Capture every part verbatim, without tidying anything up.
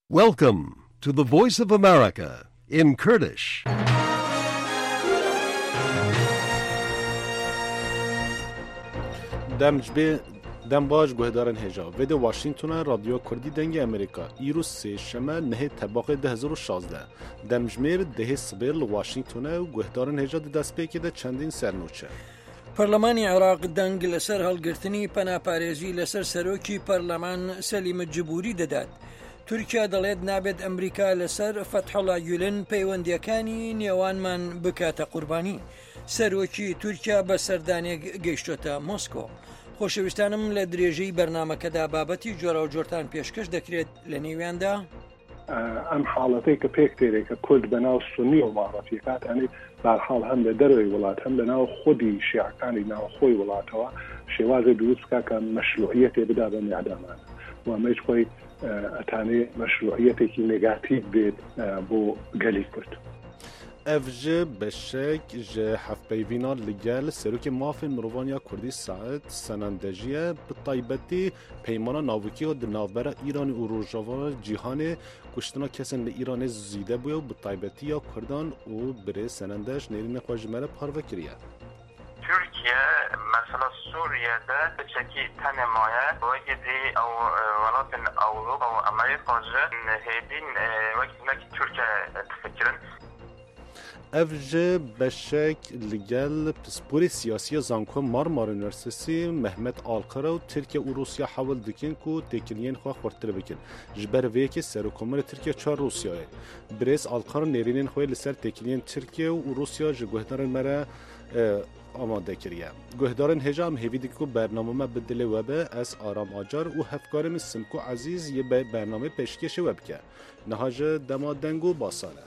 Welcome to the Voice of America in Kurdish. دمجبه دم باش گهدارن هجا وید واشنگتن رادیو کردی دنگ امریکا ایروز سه شمه نه طباق ده هزار و شازده دمجمیر ده سبیل واشنگتن و گهدارن هجا ده دست پیکی ده چندین سرنوچه پەرلەمانی عێراق دەنگ لەسەر هەڵگرتنی پەناپارێزی لەسەر سەرۆکی پەرلەمان سەلیمە جبوری دەدات. تورکیا دەڵێت نابێت ئەمریکا لەسەر فەتحوڵا گولن پەیوەندیەکانی نێوانمان بکاتە قوربانی. سەرۆکی تورکیا بە سەردانێک گەیشتۆتە مۆسکۆ. خۆشەویستانم لە درێژەی بەرنامەکەدا بابەتی جۆرە و جۆرتان پێشکەش دەکرێت لە نێویاندا. ئەم حاڵەتەی کە پێک تێرێکە کورد بەناو سونی و ماڕەتیەکات ئەنی بەرحاڵ هەم لە دەروی وڵات هەم لەناو خودی شیعەکانی ناوخۆی وڵاتەوە شێوازی دروست بکا کە مەشروعیەتێ بدا بە میعدامان و ئەمەش خۆی ئەتانێ مەشروعیەتێکی نێگاتیڤ بێت بۆ گەلی کورد. افج بشک جه حفبیوینا لگل سروک مافن مروانیا کردی ساعت سنندجیه به طایبتی پیمانا ناوکی و دنابر ایران و روژاوا جیهان کشتنا کسن ایران زیده بوده و به طایبتی یا کردان و بره سنندج نیرین خواجمره پارو کریه. ترکیه مثلا سوریه ده بچکی تنمایه وقتی او ولات اوروپا و امریکا جه هیدین وقتی نکی ترکیه تفکرن افج بشک لگل پسپوری سیاسی زانکو مارمار یونیورسیتی محمد آلقره و ترکیه و روسیا حاول دکن کو تکنین خواه خورتر بکن جبر ویکی سرکومر ترکیه چهار روسیاه بریز آلقره نیرینین خواه لسر تکنین ترکیه و روسیا جگوهدارن مره آماده کریه گوهدارن هجام هیویدی کو برنامه ما بدله وبه از آرام آجار و هفکارم سمکو عزیز یه برنامه پیشکش وب که نهاج دما دنگو باساله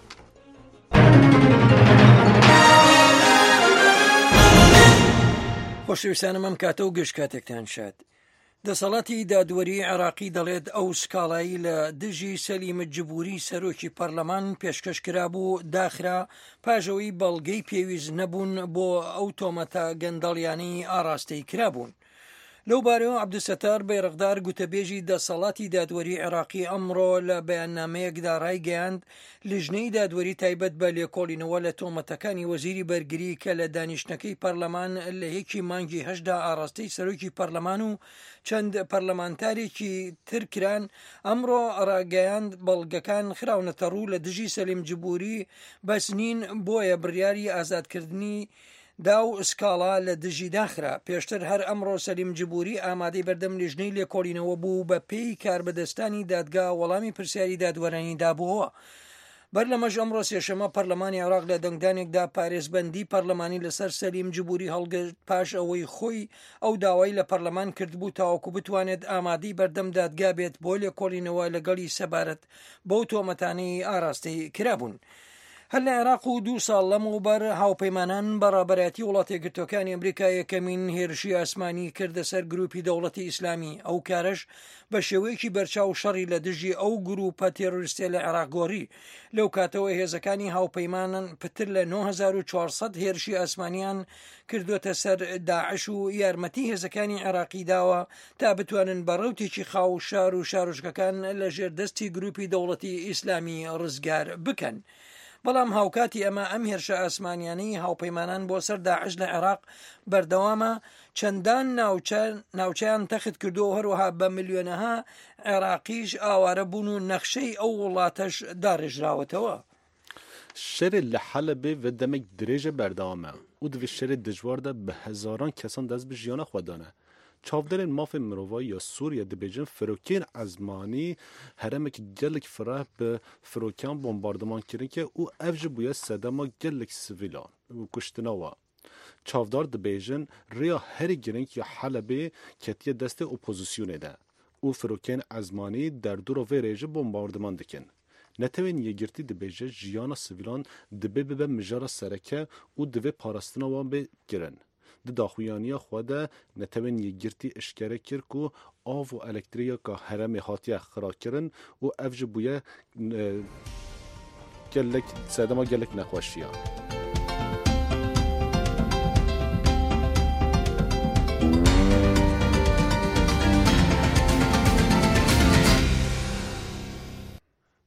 خۆشەویستانم ئەم کاتە و گەشت کاتێکتان شاد. دەسەڵاتی دادوەری عێراقی دەڵێت ئەو سکاڵایی لە دژی سەلیمە جبوری سەرۆکی پەرلەمان پێشکەش کرابوو داخرا پاژەوەی بەڵگەی پێویست نەبوون بۆ ئەو تۆمەتە گەندەڵیانەی ئاراستەی کرابوون. لەو بارەوە عەبدولستار بەیڕەغدار گوتەبێژی دەسەڵاتی دادوەری عێراقی ئەمڕۆ لە بەیاننامەیەکدا ڕایگەیاند لیژنەی دادوەری تایبەت بە لێکۆڵینەوە لە تۆمەتەکانی وەزیری بەرگری کە لە دانیشتنەکەی پەرلەمان لە یەکی مانگی هەشدا ئاراستەی سەرۆکی پەرلەمان و چەند پەرلەمانتارێکی تر کران ئەمڕۆ ڕاگەیاند بەڵگەکان خراونەتە ڕوو لە دژی سەلیم جبوری بەس نین بۆیە بڕیاری ئازادکردنی دا و سکاڵا لە دژی داخرا. پێشتر هەر ئەمڕۆ سەلیم جبوری ئامادەی بەردەم لیژنەی لێکۆڵینەوە بوو بە پێی کاربەدەستانی دادگا وەڵامی پرسیاری دادوەرانی دابووەوە. بەر لەمەش ئەمڕۆ سێشەمە پەرلەمانی عێراق لە دەنگدانێکدا پارێزبەندی پەرلەمانی لەسەر سەلیم جبوری هەڵگرت پاش ئەوەی خۆی ئەو داوای لە پەرلەمان کردبوو تاوەکو بتوانێت ئامادەی بەردەم دادگا بێت بۆ لێکۆڵینەوە لەگەڵی سەبارەت بەو تۆمەتانەی ئاراستەی کرابوون. هەر لە عێراق و دوو ساڵ لەمەوبەر هاوپەیمانان بەڕابەرەتی وڵاتە یەکگرتووەکانی ئەمریکا یەکەمین هێرشی ئاسمانی کردە سەر گروپی دەوڵەتی ئیسلامی. ئەو کارەش بە شێوەیەکی بەرچاو شەڕی لە دژی ئەو گروپە تێرۆریستە لە عێراق گۆڕی. لەو کاتەوە هێزەکانی هاوپەیمانان پتر لە نۆ هەزار و چوارسەد هێرشی ئاسمانیان کردوتە سەر داعش و یارمەتی هێزەکانی عێراقی داوە تا بتوانن بە ڕەوتێکی خاو شار و شارۆچکەکان لە ژێردەستی گروپی دەوڵەتی ئیسلامی ڕزگار بکەن. بەڵام هاوکاتی ئەمە ئەم هێرشە ئاسمانیانەی هاوپەیمانان بۆ سەر داعش لە عێراق بەردەوامە چەندان ناوچەیان تەخت کردو هەروەها بە ملیۆنەها عێراقیش ئاوارە بوون و نەخشەی ئەو وڵاتەش داڕێژراوەتەوە. شەرێ لە حەلەبێ و دەمێک درێژە بەردەوامە و دوێ شەرێ دژواردا بە هەزاران کەسان دەست بە ژیانە خۆدانە. چاودرên mafê mirovî ya Sûriye dibêjin firokên ezmanî herêmek gelek fireh bi firokan bombardeman kirike û ev ji bûye sedema gelek sivîlan û kuştina we. Çavdar dibêjin rêya herî giring ya Helebê ketiye destê opozisyonê de û firokên ezmanî derdora vê rêjê bombardeman dikin. Netewên yêgirtî dibêje jiyana sivîlan dibe bibe mijara sereke û divê parastina wan bê girin. Di daxuyaniya xwe de netewên yêgirtî eşkere kir ku av û elektrîka herêmê hatiye xirakirin û ev ji bûye gelek sedema gelek nexweşiya.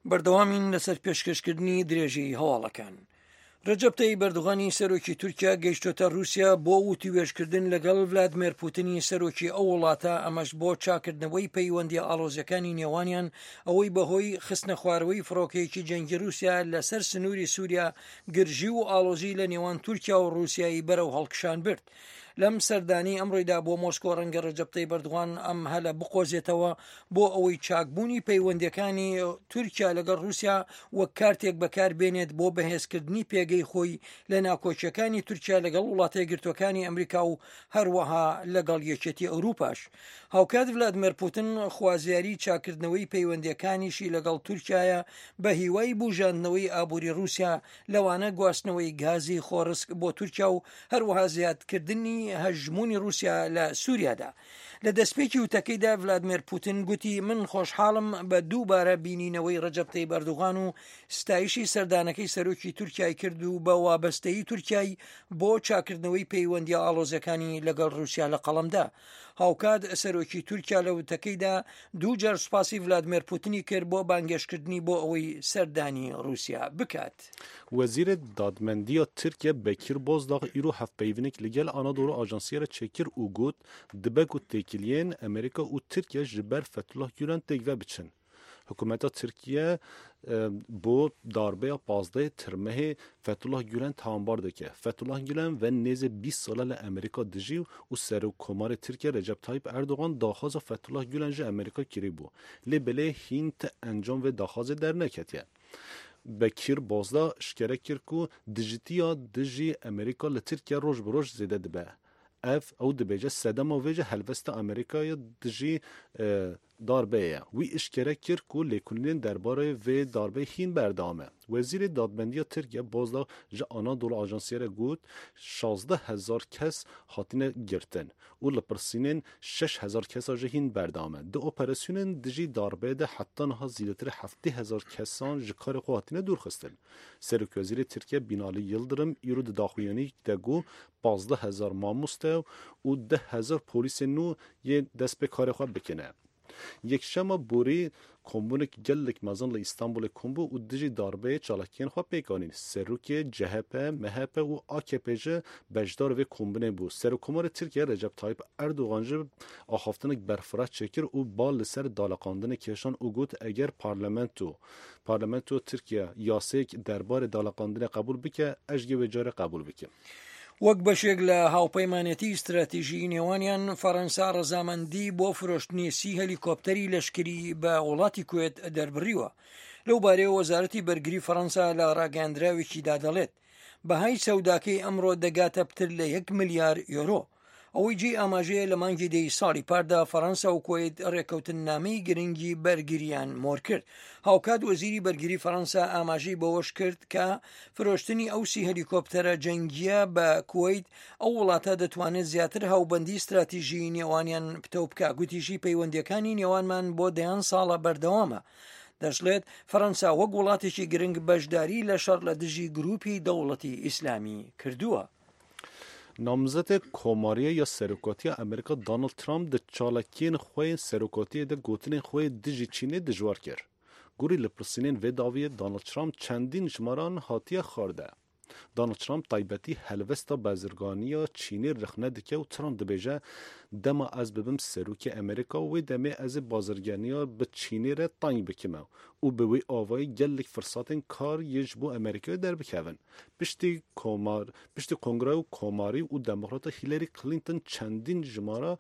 بەردەوامین لەسەر پێشکەشکردنی درێژەی هەواڵەکان. ڕەجەب تەیب ئەردوغانی سەرۆکی تورکیا گەیشتۆتە رووسیا بۆ وتیوێژکردن لەگەڵ ڤلادیمیر پوتینی سەرۆکی ئەو وڵاتە، ئەمەش بۆ چاکردنەوەی پەیوەندی ئاڵۆزیەکانی نێوانیان، ئەوەی بەهۆی خستنە خوارەوەی فڕۆکەیەکی جەنگی رووسیا لەسەر سنووری سووریا گرژی و ئاڵۆزی لە نێوان تورکیا و رووسیایی بەرەو هەڵکشان برد. لەم سەردانی ئەمڕۆیدا بۆ مۆسکۆ ڕەنگە ڕەجەب تەیب ئەردوغان ئەم هەلە بقۆزێتەوە بۆ ئەوەی چاکبوونی پەیوەندیەکانی تورکیا لەگەڵ رووسیا وەک کارتێک بەکاربێنێت بۆ بەهێزکردنی پێگەی خۆی لە ناکۆچیەکانی تورکیا لەگەڵ وڵاتە یەکگرتووەکانی ئەمریکا و هەروەها لەگەڵ یەکێتی ئەوروپاش. هاوکات ڤلادیمیر پوتین خوازیاری چاکردنەوەی پەیوەندیەکانیشی لەگەڵ تورکیایە بە هیوای بوژاندنەوەی ئابووری رووسیا، لەوانە گواستنەوەی گازی خۆڕسک بۆ تورکیا و هەروەها زیادکردنی هەژمونی رووسیا لە سووریادا. لە دەستپێکی وتەکەیدا ڤلادیمیر پوتین گوتی من خۆشحاڵم بە دووبارە بینینەوەی ڕەجەب تەیب ئەردوغان و ستایشی سەردانەکەی سەرۆکی تورکیای کرد و بە وابەستەیی تورکیای بۆ چاکردنەوەی پەیوەندی ئاڵۆزەکانی لەگەڵ رووسیا لە قەڵەمدا. هاوکات سەرۆکی تورکیا لە وتەکەیدا دوو جار سوپاسی ڤلادیمیر پوتینی کرد بۆ بانگێشکردنی بۆ ئەوەی سەردانی رووسیا بکات. وەزیرە دادمەندیە تورکیا بەکیر بۆزداغ ئیرۆ هەفپەیڤنێک لەگەڵ ئانادۆڵە ئاژانسیە چێکر و گوت دبەک و تێکیلiyên ئەمریکا û Tirkiye ji ber Fethullah Gülen têk ve biçin. Hikûmeta Tirkiye bo darbeya pazdehê tirmehê Fethullah Gülen tawanbar dike. Fethullah Gülen ve nêzê bîst sala li Amerîka dijî û Serokkomarê Tirkiye Recep Tayyip Erdogan daxwaza Fethullah Gülen ji Amerîka kirî bû. Lê bilê hîn te encam vê daxwazê derneketiye. Bekir bozda şikere kir ku dijitiya dijî Amerîka li Tirkiye roj bi roj zêde dibe. Ev ew dibêje sedema vê ji helvesta Amerîkayê dijî darbeye. Wî işkere kir ku lêkolînên derbarê vê darbê hîn berdame. Wezîrê Dadmendiya Tirkiye bozda ji Anadolu Ajansiyê re got şazdeh hezar kes hatine girtin û li pirsînên şeş hezar kesa ji hîn berdame. Di operasyonên dijî darbê de heta niha zîdetirê heftê hezar kesan ji karê xwe hatine dûrxistin. Serokvezîrê Tirkiye Binalî Yıldırım îro di daxuyanî de got pazdeh hezar mamoste û deh hezar polîsên nû yê dest pê karê xwe bikine. Yekşema borî kombûnek gelek mezan li İstanbulê kombû û dijî darbeyê çalakiyên xwe pêkanîn. Serokê C H P, M H P û A K P ji bejdar vê kombinê bû. Serokkomarê Tirkiye Recep Tayyip Erdogan ji axaftinek berfireh çêkir û bal li ser daleqandinê kêşan û got eger parlamento parlamento Tirkiye yasayek derbarê daleqandinê qebûl bike, ez jî wê carê qebûl bikim. وەک بەشێک لە هاوپەیمانەتی استراتیژی نێوانیان فەڕەنسا ڕەزامەندی بۆ فرۆشتنی سی هەلیکۆپتەری لەشکری بە وڵاتی کوێت دەربڕیوە. لەو بارەیە وەزارەتی بەرگری فەڕەنسا لە ڕاگەاندراوێکیدا دەڵێت بەهای سەوداکەی ئەمڕۆ دەگاتە پتر لە یەک ملیار یۆرۆ. ئەوەی جێ ئاماژەیە لە مانگی دەی ساڵی پاردا فەڕەنسا و کوێت ڕێکەوتنامەی گرنگی بەرگریان مۆر کرد. هاوکات وەزیری بەرگری فەڕەنسا ئاماژەی بەوەش کرد کە فرۆشتنی ئەو سی هەلیکۆپتەرە جەنگیە بە کوێیت ئەو وڵاتە دەتوانێت زیاتر هاوبەندی استراتیژی نێوانیان پتە بکە. گوتیشی پەیوەندیەکانی نێوانمان بۆ دەیان ساڵە بەردەوامە. دەشڵێت فەڕەنسا وەک وڵاتێکی گرنگ بەشداری لە شەڕ لە دژی گروپی دەوڵەتی ئیسلامی کردووە. نامزد کۆماریە یا سەرۆکاتیە ئەمریکا دانالد ترامپ di çalakiyên xwe yên serokatiyê de gotinên xwe dijî Çînê dijwar kir. Gurî li pirsînên vê daviyê Donald Trump çendîn jmaran hatiye xwarde. Donald Trump taybetî helvesta bezirganiya Çînê rixne dike û Trump dibêje dema ez bibim serokê Amerîka wê demê ez ê bazirganiya bi Çînê re tang bikime û bi wê avayî gelek firsatên kar yê ji bo Amerîkayê derbikevin. Piştî komar piştî Kongre û Komarî û Demokrata Hillary Clinton çendîn jmara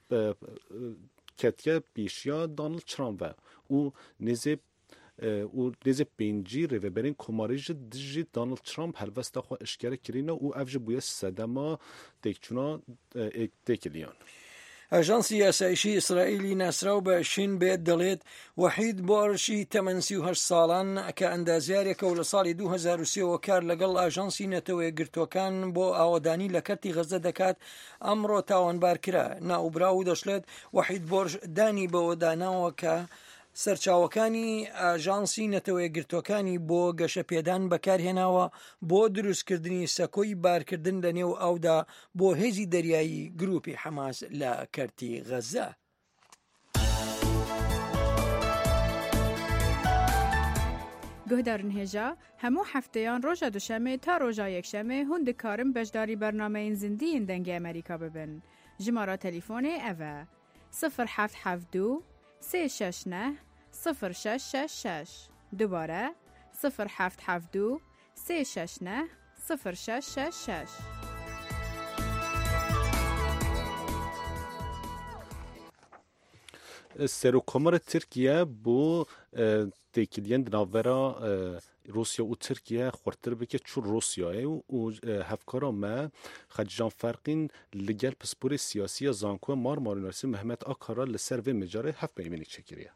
ketiye pêşiya Donald Trump ve û nêzê û nêzê pêncî rêveberên Komarî ji dijî Donald Trump helvesta xwe eşkere kirîne û ev ji bûye sedema têkçûna têkiliyan. ئەژانسی یاسایشی ئیسرائیلی ناسراو بە شین بێت دەڵێت وەحید بۆڕشی تەمەن سی و هەشت ساڵان کە ئەندازیارێکە و لە ساڵی دوو هەزار و سێەوە کار لەگەڵ ئاژانسی نەتەوەی گرتوەکان بۆ ئاوەدانی لە کەرتی غەزە دەکات ئەمڕۆ تاوانبار کرا. ناوبرا و دەشڵێت وەحید بۆڕش دانی بەوە داناوە کە سەرچاوەکانی ئاژانسی نەتەوەی گرتوەکانی بۆ گەشە پێدان بەکارهێناوە بۆ دروستکردنی سەکۆی بارکردن لە نێو ئەودا بۆ هێزی دەریایی گروپی حەماس لە کەرتی غەزە. گهدارن هجا همو هفتهان روژا دوشمه تا روژا یکشمه هون دکارم بجداری برنامه این زندی این دنگ امریکا ببن. جمارا تلیفون اوه صفر هفت هفت دو سه شش نه صفر شش شش شش. دوباره صفر هفت هفت دو سه شش نه صفر شش شش شش. سروکمار ترکیه بو تکیدین دناورا روسیا و ترکیه خورتر بکه چو روسیاه و هفکارا ما خجان فرقین لگل پسپور سیاسی زانکو مار مارونارسی محمد آکارا لسر و مجاره هفت بیمینی چکریه.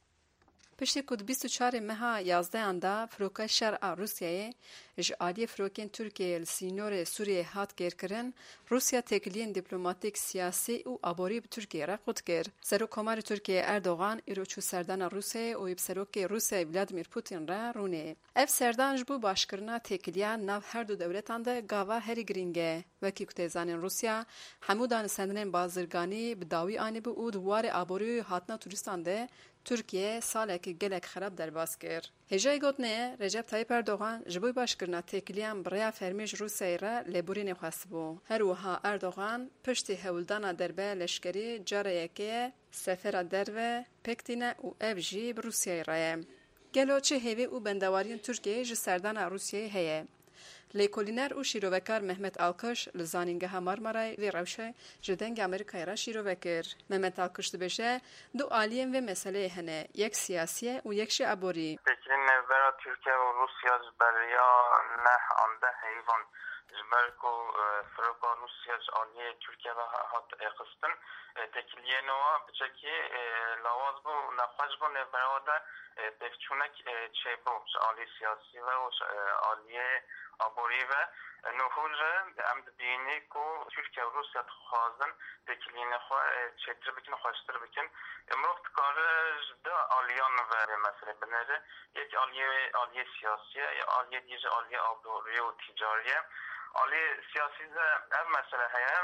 پشتی کود بیست و چهار مها یازده اندا فروکه شرع روسیه اجعالی فروکین ترکیه لسینور سوریه هات گیر کرن روسیا تکلین دیپلماتیک سیاسی و آبوری به ترکیه را خود گر. سروکمار ترکیه اردوغان ایروچو سردان روسیه و ایب سروک روسیه ولادیمیر پوتین را رونه. اف سردان جبو باشکرنا تکلیان ناو هر دو دولتان ده گاوا هری گرینگه وکی کتیزان روسیا همودان سندن بازرگانی بداوی آنی بو او دوار آبوری هاتنا توریستان ده ترکیه سالک گلک خراب در باز کر. هجای گوتنه رجب طایب اردوغان جبوی باشکرنا تکلیان برای فرمیج روسیه را لبوری نخواست بو. هر وها اردوغان پشتی هولدانا دربه لشکری جاره یکیه سفر دربه پکتینه و اف جی بروسیه رای. گلو چه هیوی او بندوارین ترکیه جسردان روسیه هیه. لیکولینر او شیروکار محمد آلکش لزانینگه مارمارای و روشه جدنگ امریکای را شیروکر. محمد آلکش دبشه دو عالیم و مسئله هنه یک سیاسیه و یک شعبوری. تکرین برای ترکیه و روسیه بریا نه آنده حیوان جبرکو فروکا روسیه عالیه ترکیه و هات قسطن تکلیه نوا بچکی لواز بو نخواش بو نبراده بفچونک چه بو عالی سیاسی و عالیه آبوری و نهوج امد بینی کو ترکیه و روسیه خوازن تکلین خواه چتر بکن خواشتر بکن امروز کارش ده آلیان و مثلا بنره یک آلیه آلیه سیاسیه یا آلیه دیجه آلیه آبوری و تجاریه آلیه سیاسی ده اف مسئله هیم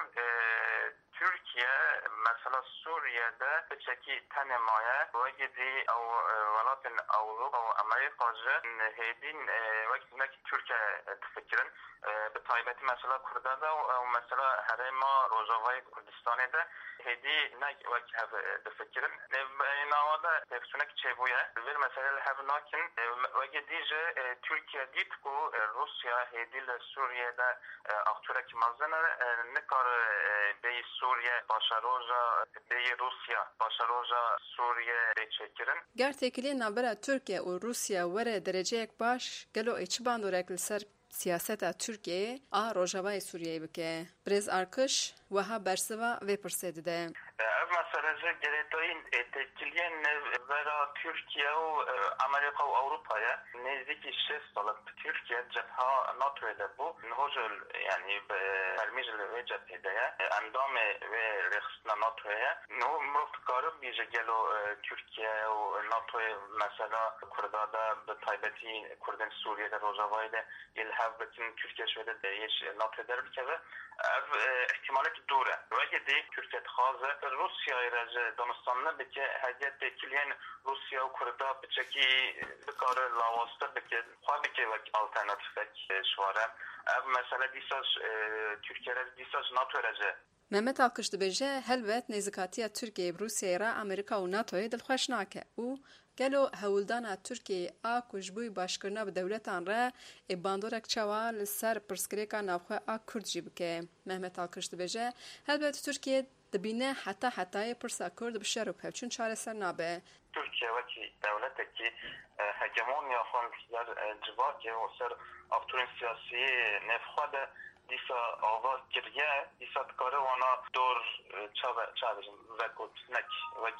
ترکیه مثلا سوریه ده بچکی تنمایه وگدی او ولات اوروپا و امریکا جه هیدین وقت نکی ترکیه تفکرن به طایبت مثلا کرده ده و مثلا حرما روزاوای کردستانه ده هیدی نک وقت هف تفکرن نوا ده تفسونک چه بویه ویر مثلا هف ناکن وگدی جه ترکیه دید کو روسیا هیدی لسوریه ده اختورک مزنه نکار بی سوریه باشروجا بی روسیا باشروجا سوریه بچکرن. گر تکلیه نبره ترکیه و روسیا وره درجه یک باش گلو ایچ باندورک لسر سیاست ترکیه آ روجاوای سوریه بکه. برز آرکش وها برسوا و پرسید ده. اف مسئله جه گریتاین تکلیه نورا ترکیه و امریکا و اروپایه نزدیکی شش سال ترکیه جبهه ناتوی ده بو نهوجل یعنی به فرمیج لوی جبهه ده اندام و رخصنا ناتویه نهو مرفتکاره بیجه گلو ترکیه و ناتوی مثلا کرداده به طایبتی کردن سوریه ده روزاوای ده یلحف بکن ترکیه شده ده یش ناتوی در بکه اف احتمالات دوره وقتی دی ترکیه خازه روسیا ایرج دانستانه بکه هجت تکلیان روسیا و کردا بچکی بکار لاواسته بکه خواه بکه وقت آلترناتیفک شواره اف مثلا دیساج ترکیه رج دیساج ناتو رجه محمد آلکش دبیجه هلوت نزکاتی ترکیه بروسیه را امریکا و ناتوی دلخوش ناکه او گلو هولدانا ترکیه آ کجبوی باشکرنا به دولتان را ای باندورک چوا لسر پرسکریکا نافخواه آ کرد جی بکه. محمد آلکش دبیجه هلوت ترکیه دبینه حتی حتی پرسا کرد بشه رو پهچون چاره سر نابه. ترکیه وکی دولته که هگمونیا خون در جواکه و سر اکتورین سیاسی نفخواده دیسا آواز گریه دیسا کاره وانا دور چا بجن وکوت نک وک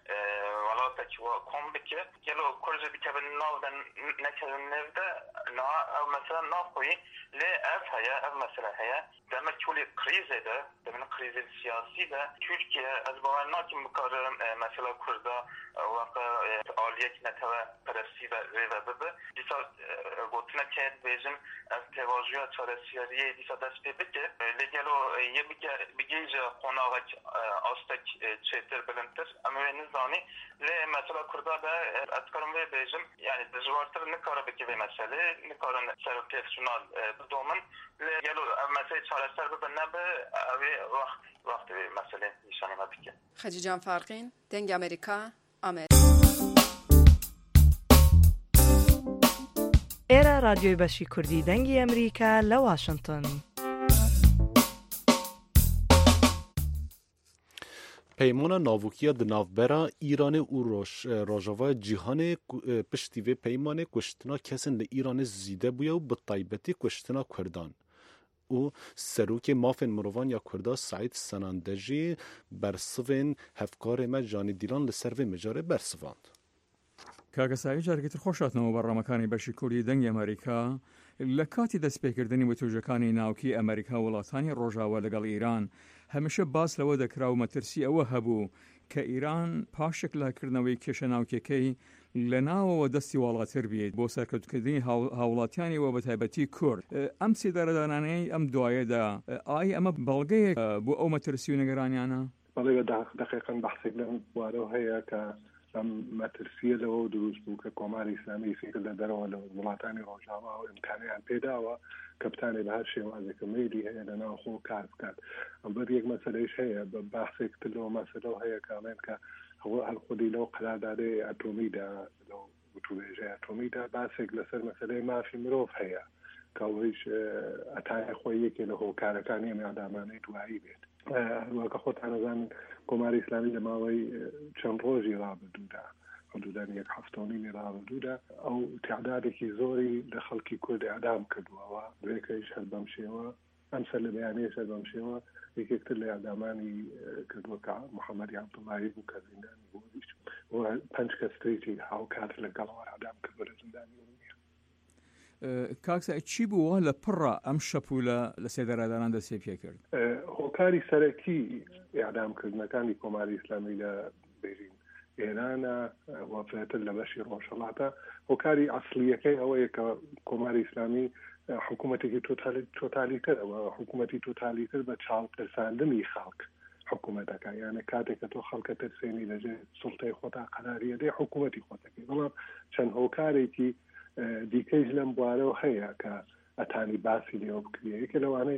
والا تکی و کم بکه گلو کرجه بکه به ناو دن نکه نفده نا او مثلا ناخوی لی اف هیا اف مثلا هیا دمه کولی کریزه ده دمه کریزه سیاسی ده ترکیه از باور ناکیم بکاره مثلا کرده واقع آلیه که نتوه پرستی و ریوه ببه دیسا گوتنه که بیجن از تواجه چاره سیاریه دیسا مثلا دست پی بکه لگلو یه بگیج قناغک آستک چیتر بلندتر اما نزانی لی مثلا کرده ده اتکارم وی بیجم یعنی دجوارتر نکاره بکه به مسئله نکارن سر پرسونال بدومن لگلو مسئله چارستر ببنه به اوی وقت وقت مسئله نشانی ما بکه خجی جان فارقین دنگ امریکا امریکا ئێرە رادیۆی بەشی کوردی دەنگی ئەمریکا لە واشنگتن. پیمان ناوکیه د ناوبرا ایران و روژاوا جهان پشتی و پیمان کشتنا کسن ل ایران زیده بوده و به طیبتی کشتنا کردان. او سروک مافن مروان یا کردا سعید سناندجی برسوین هفکار ما جانی دیلان لسر و مجاره برسواند. کاگەسایی جارگەتر خۆشاتنەوە بەڕامەکانی بەشی کوردی دەنگی ئەمریکا لە کاتی دەستپێکردنی وتوژەکانی ناوکی ئەمریکا وڵاتانی ڕۆژاوە لەگەڵ ئیران هەمیشە باس لەوە دەکرا و مەترسی ئەوە هەبوو کە ئیران پاشێک لاکردنەوەی کێشە ناوکیەکەی لە ناوەوە دەستی وڵاتر بێت بۆ سەرکەوتکردنی هاوڵاتیانیەوە بە تایبەتی کورد. ئەم سێدارەدانانەی ئەم دوایەدا ئایا ئەمە بەڵگەیەک بۆ ئەو مەترسی و نەگەرانیانە؟ بەڵێ دقیقاً بەحسێک لەم بوارەوە هەیە کە ئەم مەترسیە لەوە دروست بوو کە کۆماری ئیسلامی فکر لە دەرەوە لە وڵاتانی ڕۆژاوا و ئیمکانیان پێداوە کە بتانێ بە هەر شێوازێکە مەیلی هەیە لە ناو خۆ کار بکات. ئەمبەر یەک مەسەلەیش هەیە بە باسێکتر لەوە مەسەلەوە هەیە کاڵێن کە هەر خودی لەو قەراردادەی ئەتۆمیدا لەو وتوێژەی ئەتۆمیدا باسێک لەسەر مەسەلەی مافی مرۆڤ هەیە کە ئەوەیش ئەتانە خۆی یەکێ لە هۆکارەکانی ئەم ئادامانەی دوایی بێت. هەروەکە خۆتان نەزانن کۆماری ئیسلامی لە ماوەی چەند ڕۆژی ڕابردوودا حدودان یەک هەفتۆنیمی ڕابردوودا ئەو تعدادێکی زۆری لە خەڵکی کورد ئەعدام کردووەوە دوێکەیش هەر بەم شێوە ئەمسەر لە بەیانەیەش هەر بەم شێوە یەکێکتر لە ئەعدامانی کردووە کە محەممەدی عەبدوڵڵاهی بوو کە زیندانی بۆیش پەنج کەستێکی هاوکات لەگەڵەوە ئەعدام کردووە لە زیندانی کاکسا چی بووە لە پڕە ئەم شەپولە لە سێدارەدانان دەستێ پێ کرد؟ هۆکاری سەرەکی ئیعدامکردنەکانی کۆماری ئیسلامی لە بێژین ئێرانە وەفرەتر لە بەشی ڕۆژهەڵاتە هۆکاری ئەسڵیەکەی ئەوەیە کە کۆماری ئیسلامی حکوومەتێکی تۆتالیتەرەوە حکوومەتی تۆتالیتر بە چاوپرساندنی خەڵک حکوومەتەکە یانە کاتێک کە تۆ خەڵکە ترسێنی لەژێر سوڵتەی خۆتا قەراریە دێ حکوومەتی خۆتەکەی بەڵام چەند هۆکارێکی دیکەیش لەم بوارەوە هەیە کە ئەتانی باسی لێوە بکرێ یەکێ لەوانەی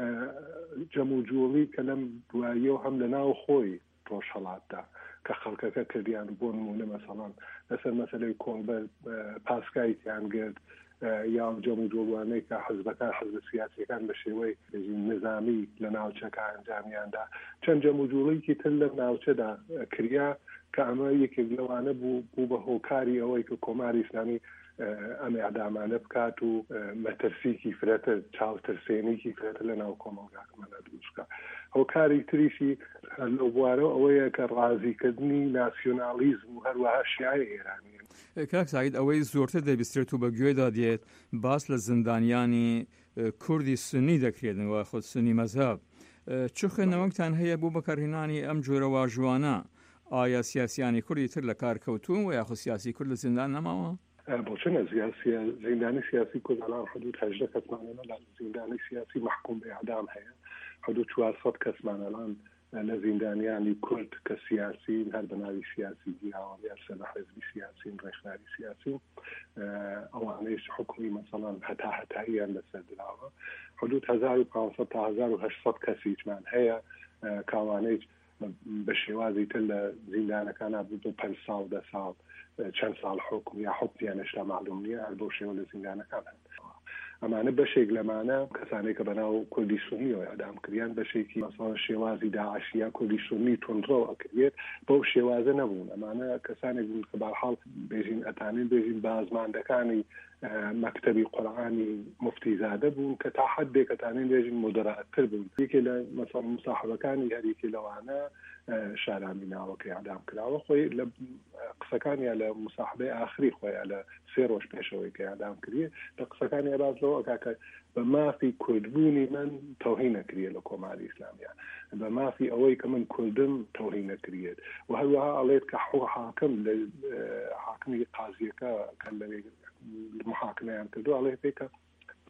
جەم و جوڵی کە لەم دواییەوە هەم لە ناو خۆی ڕۆژهەڵاتدا کە خەڵکەکە کردیان بۆ نمونە مەسەڵەن لەسەر مەسەلەی کۆمبەر پاسکایتیان گرت یا جەم و جوڵوانەی کە حزبەکان حزب سیاسیەکان بە شێوەی نظامی لە ناوچەکە ئەنجامیاندا چەند جەم و جوڵەیەکی تر لە ناوچەدا کریا کە ئەمە یەکێک لەوانە بوو بوو بە هۆکاری ئەوەی کە کۆماری ئیسلامی ئەم ئەعدامانە بکات و مەترسیکی فرەتە چاوترسێنێکی فرەتە لە ناو کۆمەڵگاکەمانە دروستکە. هۆکاری تریشی لەو بوارەوە ئەوەیە کە ڕازیکردنی ناسیۆنالیزم و هەروەها شیعە ئێرانیە. کاک سعید ئەوەی زۆرتر دەبیسترێت و بە گوێدا دێت باس لە زندانیانی کوردی سنی دەکرێتنەوە خۆ سنی مەزهب چ خوێندنەوەکتان هەیە بۆ بەکارهێنانی ئەم جۆرە واژوانە ئایا سیاسیانی کوردی تر لە کار کەوتون و یاخۆ سیاسی کورد لە زیندان نەماوە؟ بۆچەنە زیندانی سیاسی کۆزانان حدود هەژدە کەسمانەوە لە زیندانی سیاسی محکوم بە ئەعدام هەیە حدود چوارسەد کەسمانەوان لە زیندانیانی کورد کە سیاسین هەر بە ناوی سیاسی گیراوە یا سەر حزبی سیاسین ڕێکخراوی سیاسی ئەوانەیش حکومی مەسەڵەن هەتا هەتاییان لەسەر دراوە حدود هەزار و پانسەد تا هەزار و هەشسەد کەسیچمان هەیە کاوانەیە بە شێوازی تر لە زیندانەکانە بوو پەنج ساڵ دە ساڵ چەند ساڵ حکم یا حکمیانشتا معلوم نییە هەر بۆ شێوە لە زیندانەکان هەن ئەمانە بەشێک لەمانە کەسانێک کە بەناو کوردی سونیەوە ئەعدام کردیان بەشێکی مەسەڵەن شێوازی داعش یا کوردی سونی تونڕەوە ئەکرێت بەو شێوازە نەبوون ئەمانە کەسانێک بوون کە بەرحاڵ بێژین ئەتانین بێژین بازماندەکانی مەکتەبی قورئانی مفتیزادە بوون کە تا حدێک ئەتانین بێژین مۆدەراتر بوون یەکێ لە مەسەڵەن مصاحبەکانی هەریەکی لەوانە شارامی ناوەکەی ئەعدام کراوە خۆی لە قسەکانیان لە مصاحبەی ئاخری خۆیان لە سێ ڕۆژ پێشەوەی کە ئەعدام کردی لە قسەکانی ئەبازەوە ئەکاکە بە مافی کوردبوونی من تەوهین نەکرێ لە کۆماری ئیسلامیە بە مافی ئەوەی کە من کوردم تەوهین نەکرێت و هەروەها ئەڵێت کە حو حاکم لە حاکمی قازیەکە کە لەوێ محاکمەیان کردو ئەڵێ پێکە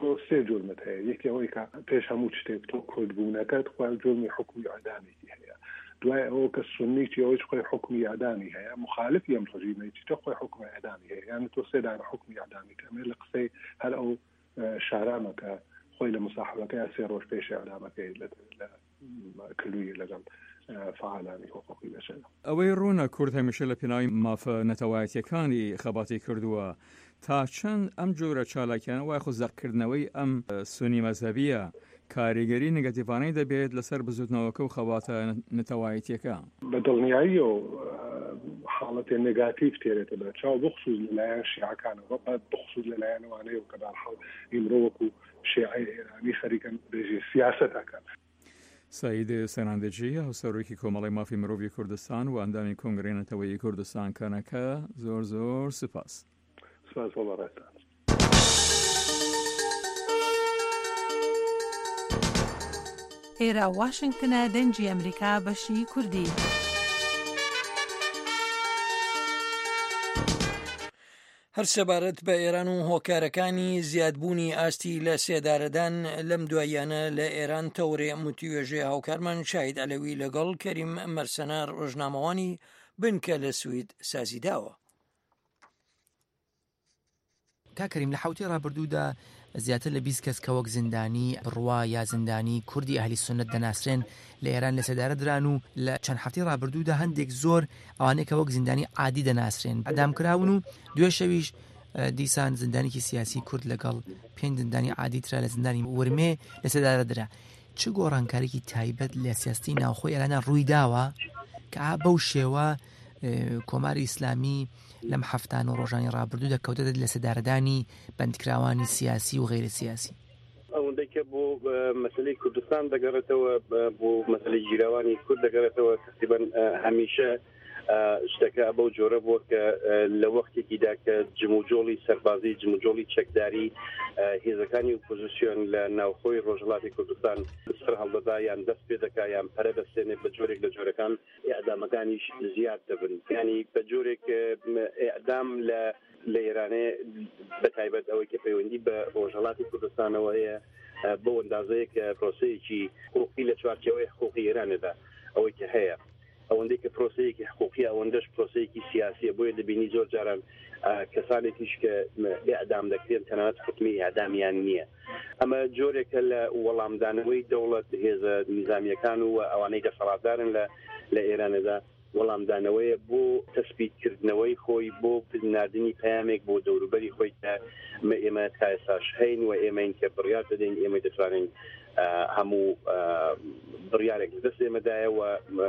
تۆ سێ جرمت هەیە یەکی ئەوەی کە پێش هەموو شتێک تۆ کورتبوونەکەت خۆی جرمی حکومی ئەعدامێکی هەیە دوای ئەوە کە سنیی ئەوەی خۆی حکمی ئەعدامی هەیە مخالفی ئەم ڕژیمەیەکی تۆ خۆی حکمی ئەعدامی هەیە یان تۆ سێدانە حکمی ئەعدامی کەمێ لە قسەی هەر ئەو شارامەکە خۆی لە مصاحبەکەی سێ ڕۆژ پێش ئەعدامەکەی لە کلووی لەگەڵ فعالانی حقوقی بەشەر ئەوەی ڕوونە کورد هەمیشە لە پێناوی مافە نەتەوایەتیەکانی خەباتی کردووە تا چەند ئەم جۆرە چالاکیانە وای خۆ زەرکردنەوەی ئەم سونی مەزهبیە کاریگەری نگەتیڤانەی دەبێت لەسەر بزوتنەوەکە و خەباتە نەتەوایەتیەکە بە دڵنیایی و حاڵەتێ نگاتیڤ تێرێتە بە چاو بخصوص لەلایەن شیعەکانەوە بعد بخصوص لەلایەنەوانەیە و کە بەرحەڵ ئیمڕۆ وەکو شیعەی ئێرانی خەریکن بێژی سیاسەتەکەن. سعید سەرانجی هەوسەرۆکی کۆمەڵی مافی مرۆڤی کوردستان و ئەندامی کۆنگرەی نەتەوەیی کوردستان کەنەکە زۆر زۆر سپاس. سپاس وەڵاتان. ئێرە واشنگتنە دەنجی ئەمریکا بەشی کوردی. هەر سەبارەت بە ئێران و هۆکارەکانی زیادبوونی ئاستی لە سێدارەدان لەم دواییانە لە ئێران تەورێ متیوێژێ هاوکارمان شاید ئەلەوی لەگەڵ کەریم مەرسەنار ڕۆژنامەوانی بنکە لە سوید سازیداوە. کاکەریم لە حوتی ڕابردوودا زیاتر لە بیست کەس کە وەک زیندانی بڕوا یا زیندانی کوردی ئەهلی سونەت دەناسرێن لە ئێران لە سێدارە دران و لە چەند هەفتەی ڕابردوودا هەندێک زۆر ئەوانەیە کە وەک زیندانی عادی دەناسرێن ئەدامکراون و دوێ شەویش دیسان زیندانێکی سیاسی کورد لەگەڵ پێنج زیندانی عادی ترا لە زیندانی ورمێ لە سێدارە درا. چ گۆڕانکارێکی تایبەت لە سیاستی ناوخۆی ئێرانە ڕووی داوە کە بەو شێوە کۆماری ئیسلامی لەم هەفتان و ڕۆژانی ڕابردوو دەکەوتێت لە سەدارەدانی بەندکراوانی سیاسی و غیرە سیاسی ئەوەندەی کە بۆ مەسلەی کوردستان دەگەڕێتەوە بۆ مەسلەی جیراوانی کورد دەگەڕێتەوە تقریباً هەمیشە شتەکە بەو جۆرە بووە کە لە وەختێکیدا کە جموجۆڵی سەربازی جموجۆڵی چەکداری هێزەکانی ئۆپۆزیسیۆن لە ناوخۆی ڕۆژهەڵاتی کوردستان سەر هەڵدەدا یان دەست پێ دەکا یان پەرە دەستێنێت بە جۆرێک لە جۆرەکان ئێعدامەکانیش زیاد دەبن ینی بە جۆرێک ئێعدام لە لە ئێرانێ بەتایبەت ئەوەی کە پەیوەندی بە ڕۆژهەڵاتی کوردستانەوە هەیە بەو ئەندازەیە کە پرۆسەیەکی حقوقی لە چوارچێوەی حقوقی ئێرانەدا ئەوەی کە هەیە ئەوەندەی کە پرۆسەیەکی حقوقی ئەوەندەش پرۆسەیەکی سیاسیە بۆیە دەبینی زۆر جاران کەسانێکیش کە ئێعدام دەکرێن تەنانەت حکمی ئێعدامیان نییە. ئەمە جۆرێکە لە وەڵامدانەوەی دەوڵەت هێزە نیزامیەکان و ئەوانەی دەسەڵاتدارن لە لە ئێرانەدا وەڵامدانەوەیە بۆ تەسبیتکردنەوەی خۆی بۆ ناردنی پەیامێک بۆ دەوروبەری خۆی کە ئێمە تا ئێستاش هەین و ئێمەین کە بڕیار دەدەین ئێمە دەتوانین هەموو بڕیارێک دەست ئێمەدایەوە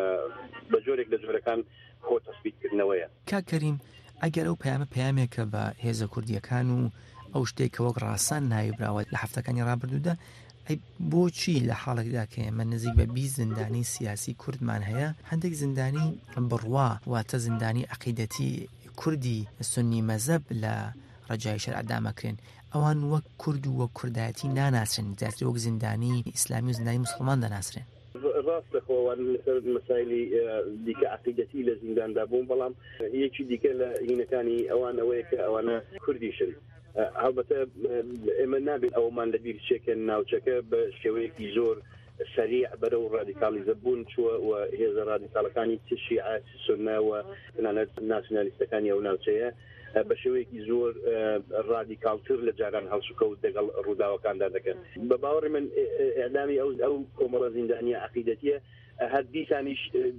بە جۆرێک لە جۆرەکان خۆ تەسبیتکردنەوەیە. کاکەریم ئەگەر ئەو پەیامە پەیامێکە بە هێزە کوردیەکان و ئەو شتێک کە وەک ڕاستان ناویبراوە لە هەفتەکانی ڕابردوودا ئەی بۆچی لە حاڵێکدا کە ئێمە نزیک بە بیست زیندانی سیاسی کوردمان هەیە هەندێک زیندانی بڕوا واتە زیندانی عەقیدەتی کوردی سونی مەزەب لە ڕەجای شەرع ئەدامەکرێن ئەوان وەک کورد و وەک کوردایەتی ناناسرێن زیاتر وەک زیندانی ئیسلامی و زیندانی مسلمان دەناسرێن. ڕاست لەخۆوان لەسەر مەسایلی دیکە عەقیدەتی لە زینداندا بوون بەڵام یەکی دیکە لە هینەکانی ئەوان ئەوەیە کە ئەوانە کوردیشن. هەڵبەتە ئێمە نابێت ئەومان لەبیر چێکە ناوچەکە بە شێوەیەکی زۆر سەریع بەرەو ڕادیکالیزە بوون چووە و هێزە ڕادیکاڵەکانی شیعە سونە و تەنانەت ناسیۆنالیستەکانی ئەو ناوچەیە بە شێوەیەکی زۆر ڕادیکالتر لە جاران هەڵسوکەوت دەگەڵ ڕووداوەکاندا دەکەن. بە باوەڕی من ئێعدامی ئەو ئەو کۆمەڵە زیندانیە عەقیدەتیە هەر دیسانیش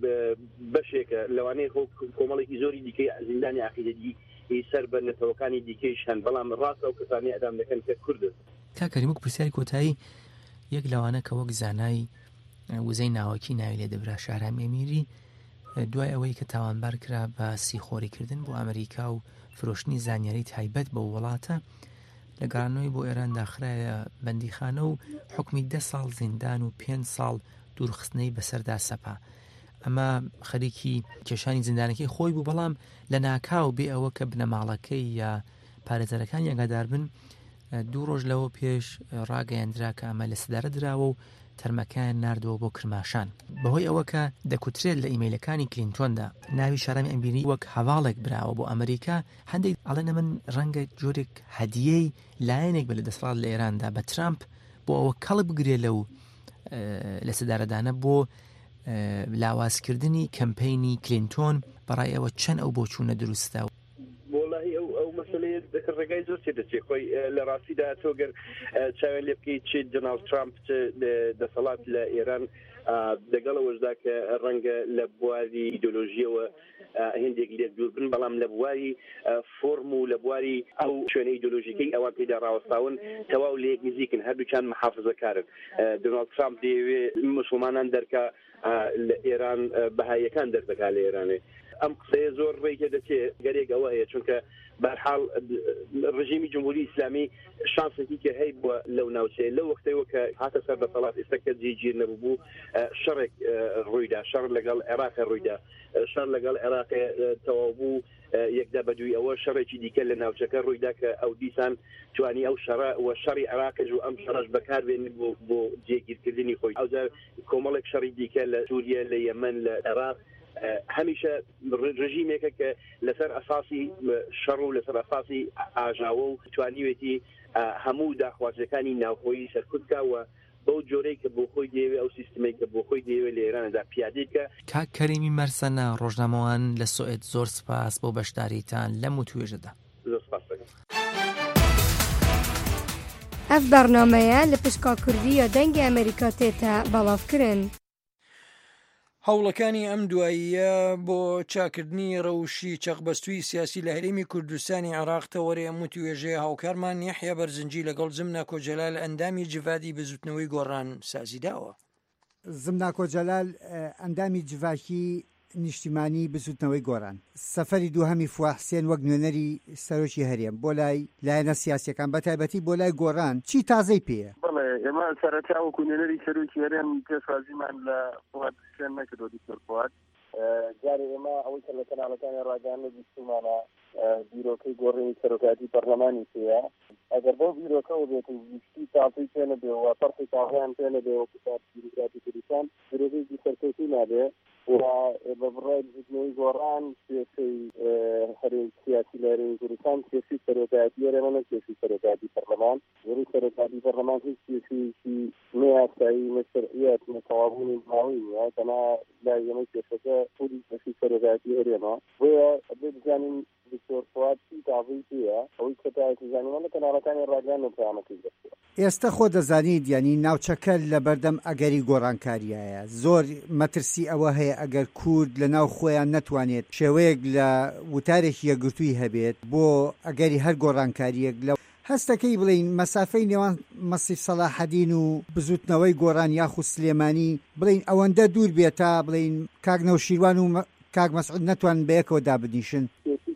بەشێکە لەوانەیە کۆمەڵێکی زۆری دیکەی زیندانی عەقیدەتی سەر بە نەتەوەکانی دیکەیش هەن بەڵام ڕاست ئەو کەسانی ئەدام دەکەن کە کوردن. کاکەریم وەک پرسیاری کۆتایی یەک لەوانە کە وەک زانای وزەی ناوەکی ناوی لێ دەبرا شارام ئەمیری دوای ئەوەی کە تاوانبار کرا بە سیخۆریکردن بۆ ئەمریکا و فرۆشتنی زانیاری تایبەت بە وڵاتە لە گەڕانەوەی بۆ ئێران داخرایە بەندیخانە و حکمی دە ساڵ زیندان و پێنج ساڵ دوورخستنەی بەسەردا سەپا. ئەمە خەریکی کێشانی زیندانەکەی خۆی بوو بەڵام لە ناکاو بێ ئەوە کە بنەماڵەکەی یا پارێزەرەکان یاگادار بن دوو ڕۆژ لەوە پێش ڕاگەیاندرا کە ئەمە لە سەدارە دراوە و تەرمەکان ناردەوە بۆ کرماشان بەهۆی ئەوە کە دەکوترێت لە ئیمەیلەکانی کلینتۆندا ناوی شارەمی ئەمبینی وەک هەواڵێک براوە بۆ ئەمریکا هەندێک ئەڵێنە من ڕەنگە جۆرێک هەدیەی لایەنێک بە لە دەسەڵات لە ئێراندا بە ترامپ بۆ ئەوە کەڵک بگرێت لەو لە سەدارەدانە بۆ لاوازکردنی کەمپەینی کلینتۆن بەڕای ئەوە چەند ئەو بۆ چوونە دروستە والله ئەو ئەو مەسلەیە ڕێگای زۆر دەچێت خۆی لە ڕاستیدا تۆگەر چاوێن لێ بکەیت چێت جەناڵ ترامپ دەسەڵات لە ئێران دەگەڵەوەشدا کە ڕەنگە لە بواری ئیدۆلۆژیەوە هێندێک لێک دوور بن بەڵام لە بواری فۆرم و لە بواری ئەو شوێنە ئیدۆلۆژیکەی ئەوان پێدا ڕاوەستاون تەواو لە یەک نزیکن هەردووچان محافزەکارن دۆناڵد ترامپ دەیەوێت مسلمانان دەرکا لە ئێران بەهاییەکان دەردەکا لە ئێرانێ ئەم قسەیە زۆر ڕێگە دەچێت گەرێک ئەوە هەیە چونکە بەرحاڵ ڕژیمی جمهوری ئیسلامی شانسێکی کە هەیە بووە لەو ناوچەیە لەو وەختەوە کە هاتە سەر دەسەڵات ئێستا کە جێگیر نەبوو شەڕێک ڕوویدا شەڕ لەگەڵ عێراق ڕوویدا شەڕ لەگەڵ عێراق تەواو بوو یەکدا بەدووی ئەوە شەڕێکی دیکە لە ناوچەکە ڕوویدا کە ئەو دیسان توانی ئەو شەڕە وە شەڕی عێراقش و ئەم شەڕەش بەکاربێنی بۆ جێگیرکردنی خۆی ئەوجار کۆمەڵێک شەڕی دیکە لە سووریا لە یەمەن لە عێراق هەمیشە ڕژیمێکە کە لەسەر ئەساسی شەڕ و لەسەر ئەساسی ئاژاوە و توانیوێتی هەموو داخوازیەکانی ناوخۆیی سەرکوتکاوە بەو جۆرەی کە بۆ خۆی دەیەوێت ئەو سیستمەی کە بۆ خۆی دەیەوێت لە ئێرانەدا پیادەیکە. کاک کەریمی مەرسەنە ڕۆژنامەوان لە سوئێد زۆر سپاس بۆ بەشداریتان لەم و توێژەدا. زۆر سپاس دەکەم. ئەف بەرنامەیە لە پشکا کوردی یا دەنگی ئەمریکا تێتە بەڵاوکردن. هەوڵەکانی ئەم دواییە بۆ چاکردنی ڕەوشی چەقبەستووی سیاسی لە هەرێمی کوردستانی عێراق تەوەرێ ئەم توێژەیە هاوکارمان یەحیا بەرزنجی لەگەڵ زمنا کۆجەلال ئەندامی جڤادی بزوتنەوەی گۆڕان سازی داوە. زمنا کۆجەلال ئەندامی جڤاکی نیشتیمانی بزوتنەوەی گۆڕان سەفەری دووهەمی فواد حوسێن وەک نوێنەری سەرۆکی هەرێم بۆ لای لایەنە سیاسیەکان بە تایبەتی بۆ لای گۆڕان چی تازەی پێیە؟ ئێمە سەرەتا وەکو نوێنەری سەرۆکی هەرێم پێشوازیمان لە فواد حوسێن نەکردۆ دیکتۆر فواد جارێ ئێمە ئەوەی کە لە کەناڵەکانی ڕاگەیاندە بیستمانە بیرۆکەی گۆڕینی سەرۆکاتی پەرلەمانی پێیە ئەگەر بۆ بیرۆکەەوە بێت و ویستی تاقی پێ نەبێەوە پەرخی تاغیان پێ نەبێەوە کتاب بیروکراتی کوردستان بیرۆکەیەکی سەرکەوتوو نابێ بە بڕای بزوتنەوەی گۆڕان سیاسەی هەرێمی سیاسی لە هەرێمی کوردستان سیاسی سەرۆکاتی هەرێمە نە سیاسی سەرۆکاتی پەرلەمان زۆری سەرۆکاتی پەرلەمان هیچ سیاسییەکی نەیاسایی نەشەرعیەت نەتەواوبوونی ماوەی نیە تەنها لای ئێمەی کێشەکە پولی سیاسی سەرۆکاتی هەرێمە بۆیە ئەبێ بزانین دکتۆر فواد چی تاڤی پێیە ئەوەی کە تایەتی زانیوە لە کەناڵەکانی ڕاگەیان و پەیامەکەی دەستووە. ئێستا خۆ دەزانیت یعنی ناوچەکە لە بەردەم ئەگەری گۆڕانکاریایە زۆر مەترسی ئەوە هەیە ئەگەر کورد لە ناو خۆیان نەتوانێت شێوەیەک لە وتارێکی یەکگرتووی هەبێت بۆ ئەگەری هەر گۆڕانکاریەک لە هەستەکەی بڵین مەسافەی نێوان مەسیف سەلاحەدین و بزوتنەوەی گۆڕان یاخو سلێمانی بڵین ئەوەندە دوور بێتە بڵین کاک نەوشیروان و کاک مەسعود نەتوان بەیەکەوە دابنیشن.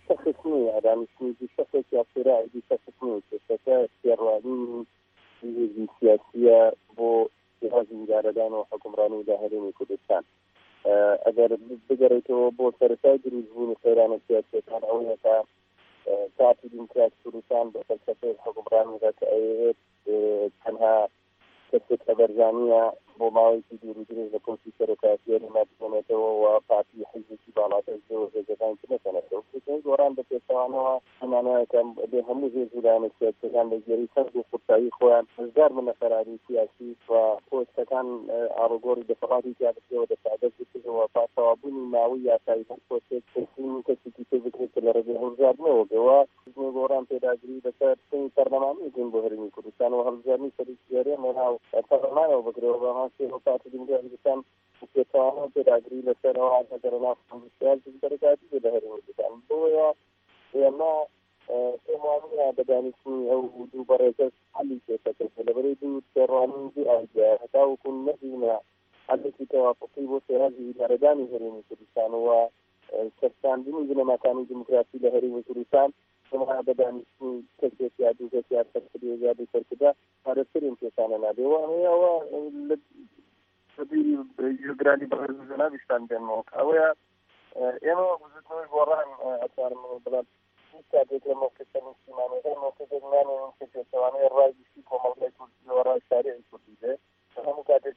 سیاسیە بۆ جهازی وزارەدان و حکومڕانی دا هەرێمی کوردستان ئەگەر بگەڕێتەوە بۆ سەرەتای دروستبوونی سەیرانە سیاسیەکان ئەوەیە کە پارتی دیموکراتی کوردستان بە فەلسەفەی حکومڕانیدا کە ئەوێت تەنها کەسێک ئەبەرزانیە بۆ ماوەیەکی دوور و درێژ لە پۆستی سەرۆکاتی هەرێما بکەنێتەوە و پارتی حیزبێکی باڵاتر هێزەکان بنەکەنێتەوە گۆڕان بە پێچەوانەوە ئەمانەیە کە بێ هەموو هێزولایەنە سیاسیەکان لە گێری سەرد و قورتایی خۆیان هەزار بنە فەراری سیاسی و پۆستەکان ئاڕوگۆڕی دەسەڵاتی زیادەکەوە دەسادەت بکردەوە پاسەوابوونی ماوەی یاسایی هەر پۆستێک کەسێکی پێ بکرێت کە لە ڕێگەی هەڵبژاردنەوە بێەوە گۆڕان پێداگیری لەسەر سنی پەرلەمانی گەن بۆ هەرێمی کوردستان و هەڵبژاردنی سەرۆکی هەرێمە ناو پەرلەمانەوە بکرێەوە بە ماسێ پارتی دیموکراتی کوردستان پێچەوانەوە پێداگیری لەسەرەوە ئاگەرەوە سیاسی سەرۆکاتی بۆ لە هەرێمی کوردستان بۆیە ئێمە پێمانە بەدانیشتنی ئەو دوو بەڕێکەس حەلی کێشەکە لەبەرەی دوو سێڕوانی دوو ئایدیا هەتاوەکو نەبینە حەلێکی تەوافقی بۆ سێهەزی ئیدارەدانی هەرێمی کوردستانەوە سەرساندنی بنەماکانی دیموکراسی لە هەرێمی کوردستان پێمانە بەدانیشتنی کەسێک یا دوو کەس یا سەرکردێ یا دوو سەرکردا پارێزترین کێشانە نابێەوە ئەوەیەوە سەبیری ژۆگرانی بەڕێز ناویشتان بێنەوە ئەوەیە ئێمە بزوتنەوەی گۆڕان ئەتوانم بڵێم کاتێک لە مۆقعە نیشتیمانیەکە مۆقعێک نامێنین کە پێچەوانەی ڕای بیستی کۆمەڵگەی کوردی و ڕای شارێعی کوردی بێ هەموو کاتێک پێدا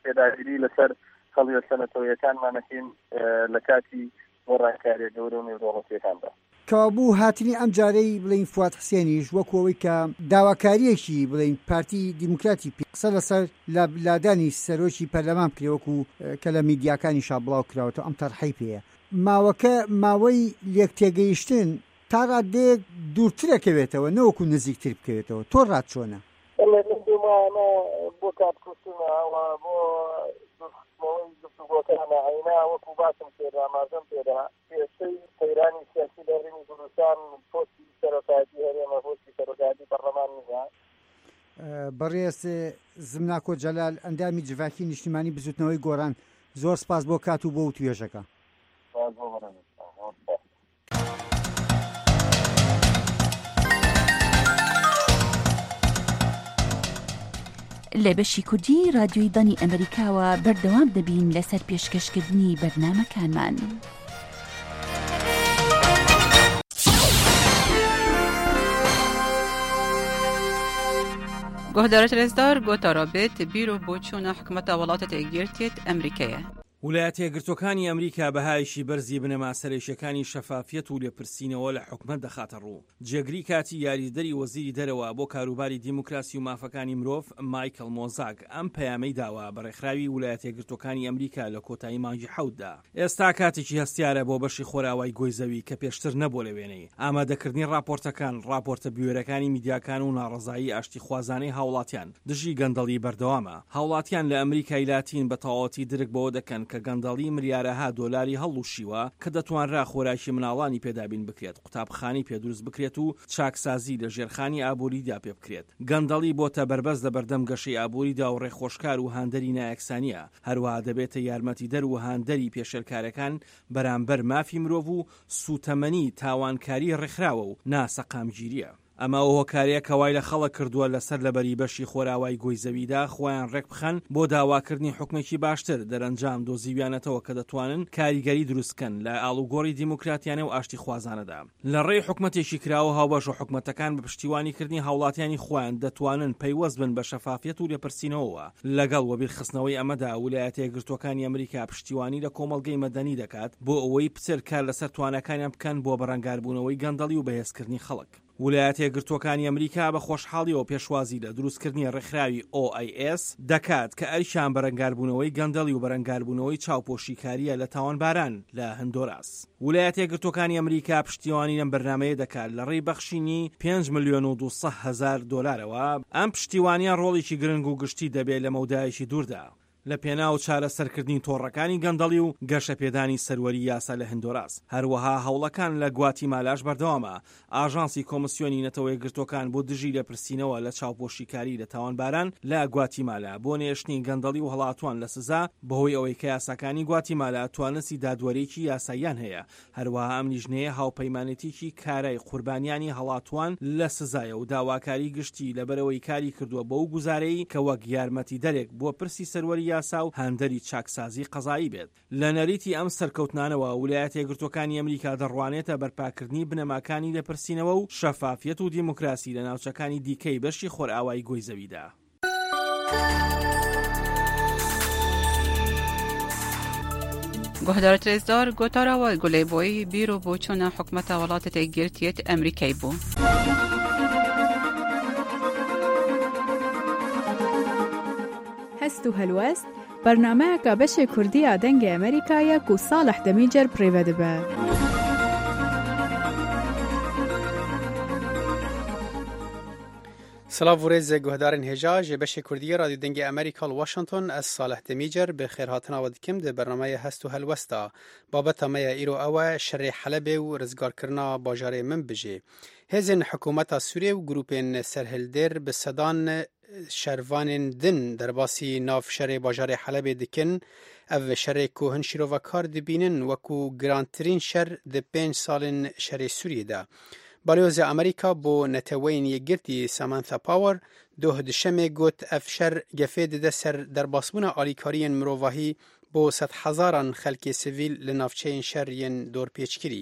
کردی لەسەر خەڵی سەنەتەوەیەکانمانەکەین لە کاتی گۆڕانکاریە گەورە و نێودەوڵەتیەکاندا. کابوو هاتنی ئەم جارەی بڵین فواد حسێنیش وەکەوەی کە داواکاریەکی بڵین پارتی دیموکراتی قسە لەسەر لادانی سەرۆکی پەرلەمان کرێوەکو کە لە میدیاکانی شا بڵاو کراوەتەوە ئەم تەرحەی پێەیە ماوەکە ماوەی لێک تێگەیشتن تا ڕادێک دوورترەکەوێتەوە نەوەکو نزیکتر بکەوێتەوە تۆ ڕات چۆنە؟ بۆ کاتکوشتنەوە بۆ گفتوگۆکانە عینا وەکو باسم پێدا مازم پێدا پێشەی سەیرانی سیاسی دەرێنی کوردستان پۆستی سەرۆکایەتی هەرێمە پۆستی سەرۆکایەتی پەرلەمان نییە. بەڕێز زمناکۆ جەلال ئەندامی جڤاکی نیشتیمانی بزوتنەوەی گۆران زۆر سپاس بۆ کات و بۆ و توێژەکە. لە بەشی کوردی رادیۆی دانی ئەمریکاوە بەردەوام دەبین لەسەر پێشکەشکردنی بەرنامەکانمان. گۆهدارە رێزدار گۆتا رابێت بیرۆ بۆ چوونە حکومەتە وڵاتە یەکگرتوێت ئەمریکایە. ویلایەتە یەکگرتووەکانی ئەمریکا بەهایشی بەرزی بنەما سەرێشیەکانی شەفافیەت و لێپرسینەوە لە حکومەت دەخاتە ڕوو. جێگری کاتی یاریدەری وەزیری دەرەوە بۆ کاروباری دیموکراسی و مافەکانی مرۆڤ مایکل مۆزاگ ئەم پەیامەی داوە بە ڕێکخراوی ویلایەتە یەکگرتووەکانی ئەمریکا لە کۆتایی مانگی حەوتدا. ئێستا کاتێکی هەستیارە بۆ بەشی خۆراوای گۆیزەوی کە پێشتر نەبوو لە وێنەی ئامادەکردنی راپۆرتەکان راپۆرتە بوێرەکانی میدیاکان و ناڕەزایی ئاشتی خوازانەی هاوڵاتیان دژی گەندەڵی بەردەوامە. هاوڵاتیان لە ئەمریکای لاتین بە تەواوەتی درک بەوە دەکەن کە گەندەڵی ملیارەها دۆلاری هەڵوشیوە کە دەتوانرا خۆراکی مناڵانی پێدابین بکرێت، قوتابخانی پێدروست بکرێت و چاکسازی لە ژێرخانی ئابووریدا پێ بکرێت. گەندەڵی بۆتە بەربەز لە بەردەم گەشەی ئابووریدا و ڕێخۆشکار و هاندەری نایەکسانیە، هەروەها دەبێتە یارمەتیدەر و هاندەری پێشێلکارەکان بەرامبەر مافی مرۆڤ و سوتەمەنی تاوانکاری ڕێکخراوە و ناسەقامگیریە. ئەمە هۆکارەیە کەوای لە خەڵک کردووە لەسەر لەبەری بەشی خۆراوای گۆیزەویدا خۆیان ڕێک بخەن بۆ داواکردنی حکومێکی باشتر دەرەنجام دۆزیویانەتەوە کە دەتوانن کاریگەری دروستکەن لە ئاڵوگۆڕی دیموکراتیانە و ئاشتی خوازانەدا. لە ڕێی حکومەتێکی کراوە هاوبەش و حکومەتەکان بە پشتیوانیکردنی هاوڵاتیانی خۆیان دەتوانن پەیوەست بن بە شەفافیەت و لێپرسینەوەوە. لەگەڵ وەبیرخستنەوەی ئەمەدا ویلایەتە یەکگرتووەکانی ئەمریکا پشتیوانی لە کۆمەڵگەی مەدەنی دەکات بۆ ئەوەی پچر کار لەسەر توانەکانیان بکەن بۆ بەڕەنگاربوونەوەی گەندەڵی و بەهێزکردنی خەڵک. ویلایەتە یەکگرتووەکانی ئەمریکا بە خۆشحاڵیەوە پێشوازی لە دروستکردنی ڕێکخراوی ئۆ ئای ئێس دەکات کە ئەریشان بەرەنگاربوونەوەی گەندەڵی و بەرەنگاربوونەوەی چاوپۆشیکاریە لە تاوانباران لە هەندۆراس. ویلایەتە یەکگرتووەکانی ئەمریکا پشتیوانی لەم بەرنامەیە دەکات لە ڕێی بەخشینی پێنج ملیۆن و دووسەد هەزار دۆلارەوە. ئەم پشتیوانیان ڕۆڵێکی گرنگ و گشتی دەبێت لە مەودایەکی دووردا لە پێناو چارە سەرکردنی تۆڕەکانی گەندەڵی و گەشە پێدانی سەروەری یاسا لە هەندۆراس. هەروەها هەوڵەکان لە گواتیمالاش بەردەوامە. ئاژانسی کۆمسیۆنی نەتەوە یەکگرتووەکان بۆ دژی لە پرسینەوە لە چاوپۆشیکاری لە تاوانباران لە گواتیمالا بۆ نێشتنی گەندەڵی و هەڵاتوان لە سزا بەهۆی ئەوەی کە یاساکانی گواتیمالا توانسی دادوەرێکی یاساییان هەیە. هەروەها ئەم لیژنەیە هاوپەیمانێتیی کارای قوربانیانی هەڵاتوان لە سزایە و داواکاری گشتی لەبەرەوەی کاری کردووە بەو گوزارەی کە وەک یارمەتی دەرێک بۆ پرسی سەروەری یاسا و هەندەری چاکسازی قەزایی بێت. لە نەریتی ئەم سەرکەوتنانەوە ویلایەتە یەکگرتووەکانی ئەمریکا دەڕوانێتە بەرپاکردنی بنەماکانی لێپرسینەوە و شەفافیەت و دیموکراسی لە ناوچەکانی دیکەی بەشی خۆرئاوای گۆیزەویدا. گۆهدارە رێزدار گۆتاراوە گولێبۆی بیرۆ بۆ چوونە حکومەتە وڵاتە یەکگرتوێت ئەمریکای بوو. هەست و هەلوەست بەرنامەیەکە بەشێ کوردیە دەنگی ئەمریکایە و ساڵح دەمیجەر پڕێوە دەبە. سلااو ڕێزێ گوهدارن هێژا ژێ بەشێ کوردیە رادیۆ دەنگی ئەمریکا لە واشنگتن ئەس ساڵح دەمیجەر بە خێرهاتناوە دکم دە بەرنامەیە هەست و هەلوەستا بابەتە مەیە ئیرۆ ئەوە شەڕێ حەلەبێ و ڕزگارکردنا باژارێ من بژێ. هێزن حکوومەتە سوورێ و گروپێن سەرهەلدێر بە سەدان شەروانên din derbasî navşerê bajarê Helebê dikin, ev şerê ku hin şîrovekar dibînin wekû girantirîn şer di pênc salên şerê Sûriyê de. Balyozê Amerîka bo neteweyên yekgirtî Samantha Power doh di şemê got ev şer gefê dide ser derbasbûna alîkariyên mirovahî bo sed hezaran xelkê sivîl li navçeyên şer yên dorpêçkirî.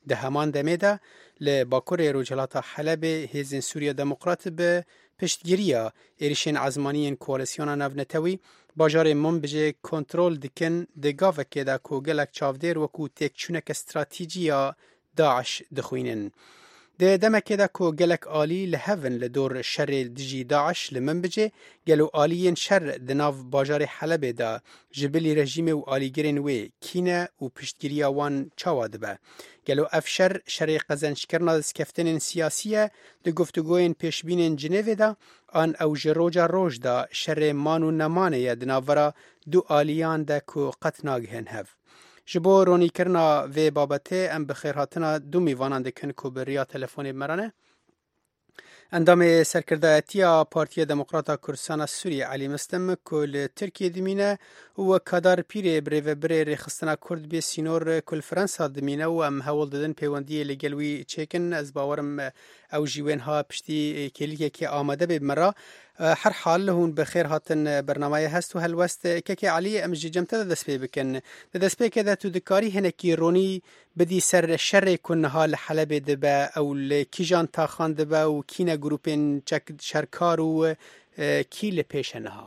ده همان دمیده لباکور روجلات حلب هیزن سوریا دموکرات به پشتگیریا ایریشین عزمانیین کوالسیون نونتوی باجار منبجه کنترل دکن دگاوه که دا کوگلک چاودیر وکو تکچونک استراتیجیا داعش دخوینن. ده دمکه دا کو گلک آلی لهون لدور شر دجی داعش لمنبجه گلو آلیین شر دناو باجار حلب دا جبلی رژیم و آلیگرین وی کینه و پشتگیری وان چاواده با. گلو افشر شر قزنشکرنا دسکفتن سیاسیه ده گفتگوین پیشبین جنیوه دا آن او جروجا روش دا شر مانو نمانه دناورا دو آلیان دا کو قطناگهن هف. جبو رونی کرنا و بابته ام بخیر هاتنا دو میوانان دکن کو بریا تلفونی مرانه. اندام سرکردایتیا پارتی دموکراتا کردستان سوری علی مسلم کل ترکیه دمینه و کادار پیر بریو بری رخصتنا کرد بی سینور کل فرانسا دمینه و ام هول دادن پیوندی لگلوی چیکن از باورم او جیوین ها پشتی کلیه که آمده به مرا هر حال هون بخیر هاتن برنامه هست و هلوست که علی ام جمتا دست پی بکن دست پی که ده تو دکاری هنکی رونی بدی سر شر کنها لحلب دبا او لکیجان تاخان دبا و کینا گروپین چک شرکار و کی لپیشنها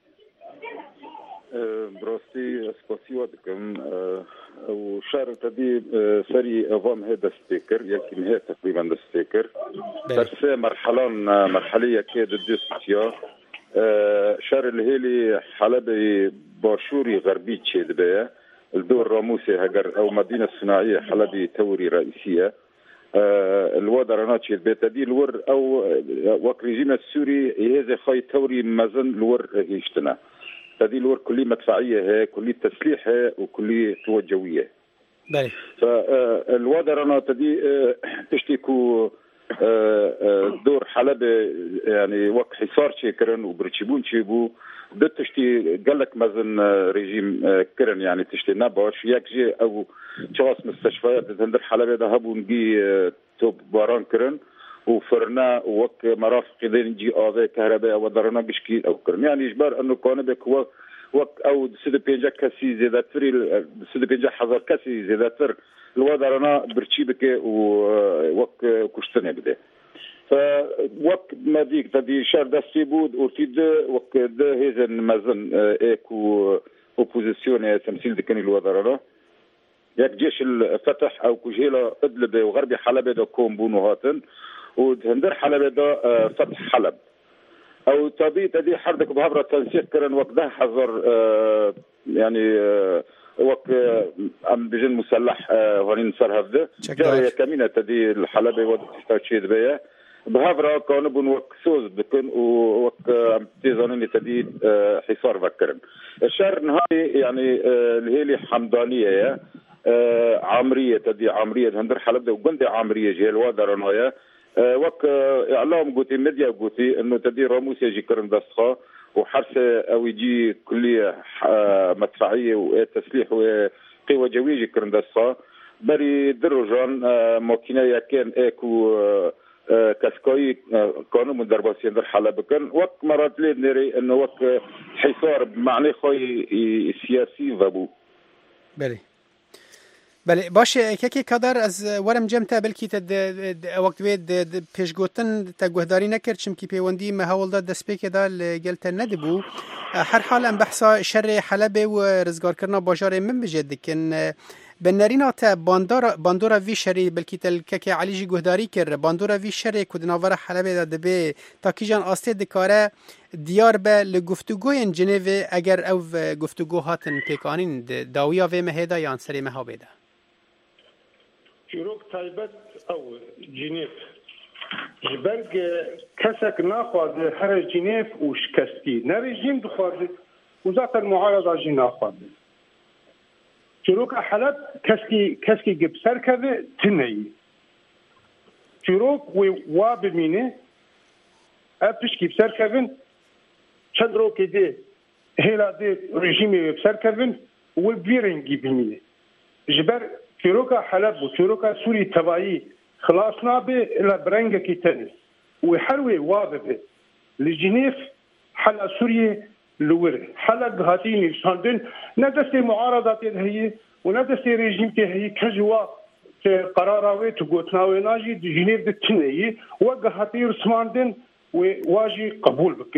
براستی اسپاسیو دکم و شهر تدي سري أظام هذا ستيكر يمكن هي تقريبا الستيكر بس مرحلة مرحلية كده الدستيا شهر الهيلي حلبي باشوري غربي تشيد بيا الدور راموسي هجر أو مدينة صناعية حلبي توري رئيسية الوضع رنا تشيد بيا تدي الور أو وك رجيم السوري هذا خاي توري مازن الور هيشتنا هذه الور كلية مدفعية هي كلية تسليح هي وكلية قوة جوية. باي. فالوضع أنا تدي تشتكوا دور حلب يعني وقت حصار شيء كرن وبرشيبون شيبو ده تشتي قال لك مازن رجيم كرن يعني تشتي نباش يكجي أو شخص مستشفيات تندر حلب ده هبون جي توب باران كرن وفرنا وك مرافق ذين جي آذى كهرباء ودرنا بشكيل أو كرم يعني إجبار أنه كان بك وك وك أو سيد بينجا كسي زيادة فري سيد بينجا حذر كسي زيادة فر الوضرنا برشي بك وك كشتني بده فوك ما ديك تدي شر دستيبود وتيد وك ده هذا مازن إيكو أوبوزيسيون تمثيل دكاني الوضرنا يك جيش الفتح أو كجيلا إدلب وغربي حلب ده كوم بونو هاتن وهندر حلب ده فتح حلب او تبي تدي حردك بهبره تنسيق كرن وقتها حذر يعني وقت ام بجن مسلح هونين صار هذا جاريه كمينه تدي الحلب وتستشهد بها بهبره كانوا بن وكسوز بكن ووقت ام تيزانين تدي حصار فكرن الشهر نهائي يعني الهيلي حمدانيه عامريه تدي عامريه هندر حلب ده وقندي عامريه جهه الوادر نهايه وك اعلام قوتي ميديا قوتي انه تدي راموس يجي كرن دسخه وحرسه او يجي كليه مدفعيه وتسليح وقوه جويه يجي كرن دسخه بري دروجان ماكينه كان اكو كاسكاي كانوا من درباسين در حلب كان وقت مرات لي نري انه وقت حصار بمعنى خوي سياسي وابو بري بله باشه که که کدر از ورم جمع بلکی تد وقت وید پیشگوتن تگهداری نکرد چم کی پیوندی مهول داد دسپیک دال گلت ندبو هر حال ام بحثا شر حلب و رزگار کردن باجار من بجد کن بنرینا تا باندار باندورا وی شری بلکی تل که که علی جی گهداری کرد باندورا وی شری کدناور حلب داد به تاکیجان آسته دکاره دیار به لگفتگوی جنیو اگر او گفتگو هاتن پیکانین داویا و مهدا یا سری مهابیده چیروک تایبت او جنیف جبرگ کسک ناخواد هر جنیف و شکستی نه رژیم دخواد وزارت المعارضه جی ناخواد چیروک حلب کسکی کسکی گبسر کرده تنهی چیروک و وا بمینه ابتش گبسر کردن چند رو که ده هلا ده رژیمی گبسر کردن و بیرنگی بمینه جبر چیروکا حلب و چیروکا سوری تبایی خلاص نابه إلى برنجة كتاني ويحلوي واضبه لجنيف حل سوريا لوري حل هاتين الشاندن ندستي معارضات هي وندستي ريجيم هي كجوا قرار تقوتناوي ناجي جنيف دتني وقهتي رسماندن وواجي قبول بكد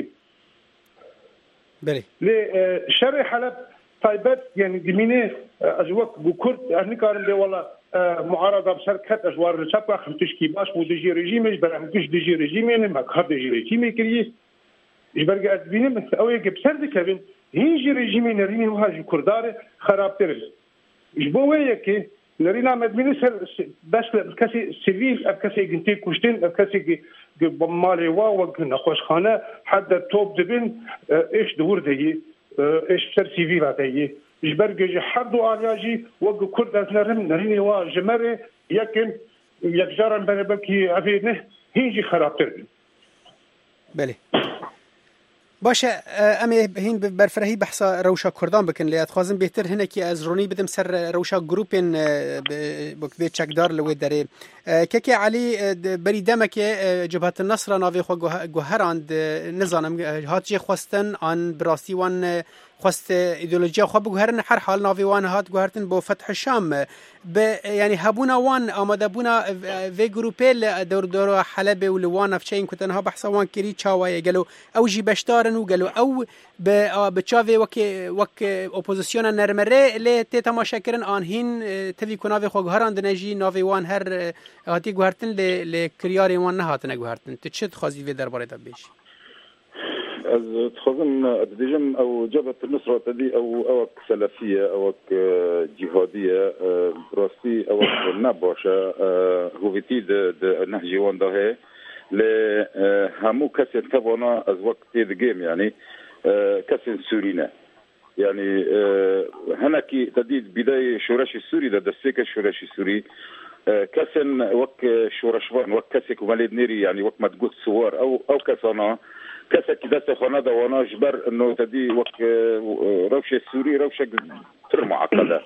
بلي لشرع حلب طيبت يعني دمينه أزوق بكرد أهني كارم دي والله معارضة بسركت أجوار رسابة خمتشكي باش ودجي رجيمش برامكش دجي رجيمين ما كهر دجي رجيمي كريه إجبرق أدبينه مثل أوي كبسرد كابين هيجي رجيمي نريني وهاجي كردار خراب ترز إجبوه يكي نرينا مدمينه سر بس كسي سيفيل أبكسي جنتي كشتين أبكسي بمالي واو نخوش خانة حتى توب دبن إيش دور دهي إيش سر سيفيل دهي إجبرق جي حردو آلياجي وقو كرد از نرم نريني وا جمره يكن يكجارن بنبكي أفيدنه هيجي خراب تربين بله باشه امي هين برفرهي بحثا روشا كردان بكن ليات خوازم بهتر هنا كي از روني بدم سر روشا جروبين بكبيت شكدار لوي داري كيكي علي بري دمك جبهة النصر نافي خو جوهراند نظام هات جي خواستن عن براسي وان خواست ایدئولوژی خو بگوهرن هر حال ناوی وان هات گوهرتن با فتح شام ب یعنی هبونا وان آماده بونا و گروپل دور دور حلب و لوان افچین کتنها بحثا وان کری چاوای گلو او جی بشتارن و گلو او به بچاوی وک وک اپوزیسیون نرمره ل ت تماشا کرن آن هین توی کناوی خو گوهران دنجی ناوی وان هر هاتی گوهرتن ل کریار وان نه هاتن گوهرتن تچت خازی و درباره دبیش از تخزن اديجم او جبهة النصرة تدي او او سلفية او جهادية براستي او نباشا هو فيتي د نهجي وان ده ل همو كسر كبانا از وقت الجيم يعني كسر سورينا يعني هناكي تديد بداية شورش السوري ده دستيك الشورش السوري كسن وك شورشوان وك كسك وماليد نيري يعني وك ما تقول صور او او كسانا كسك دست خانه دوانا جبر انه تدي وك روشه السوري روشه تر معقده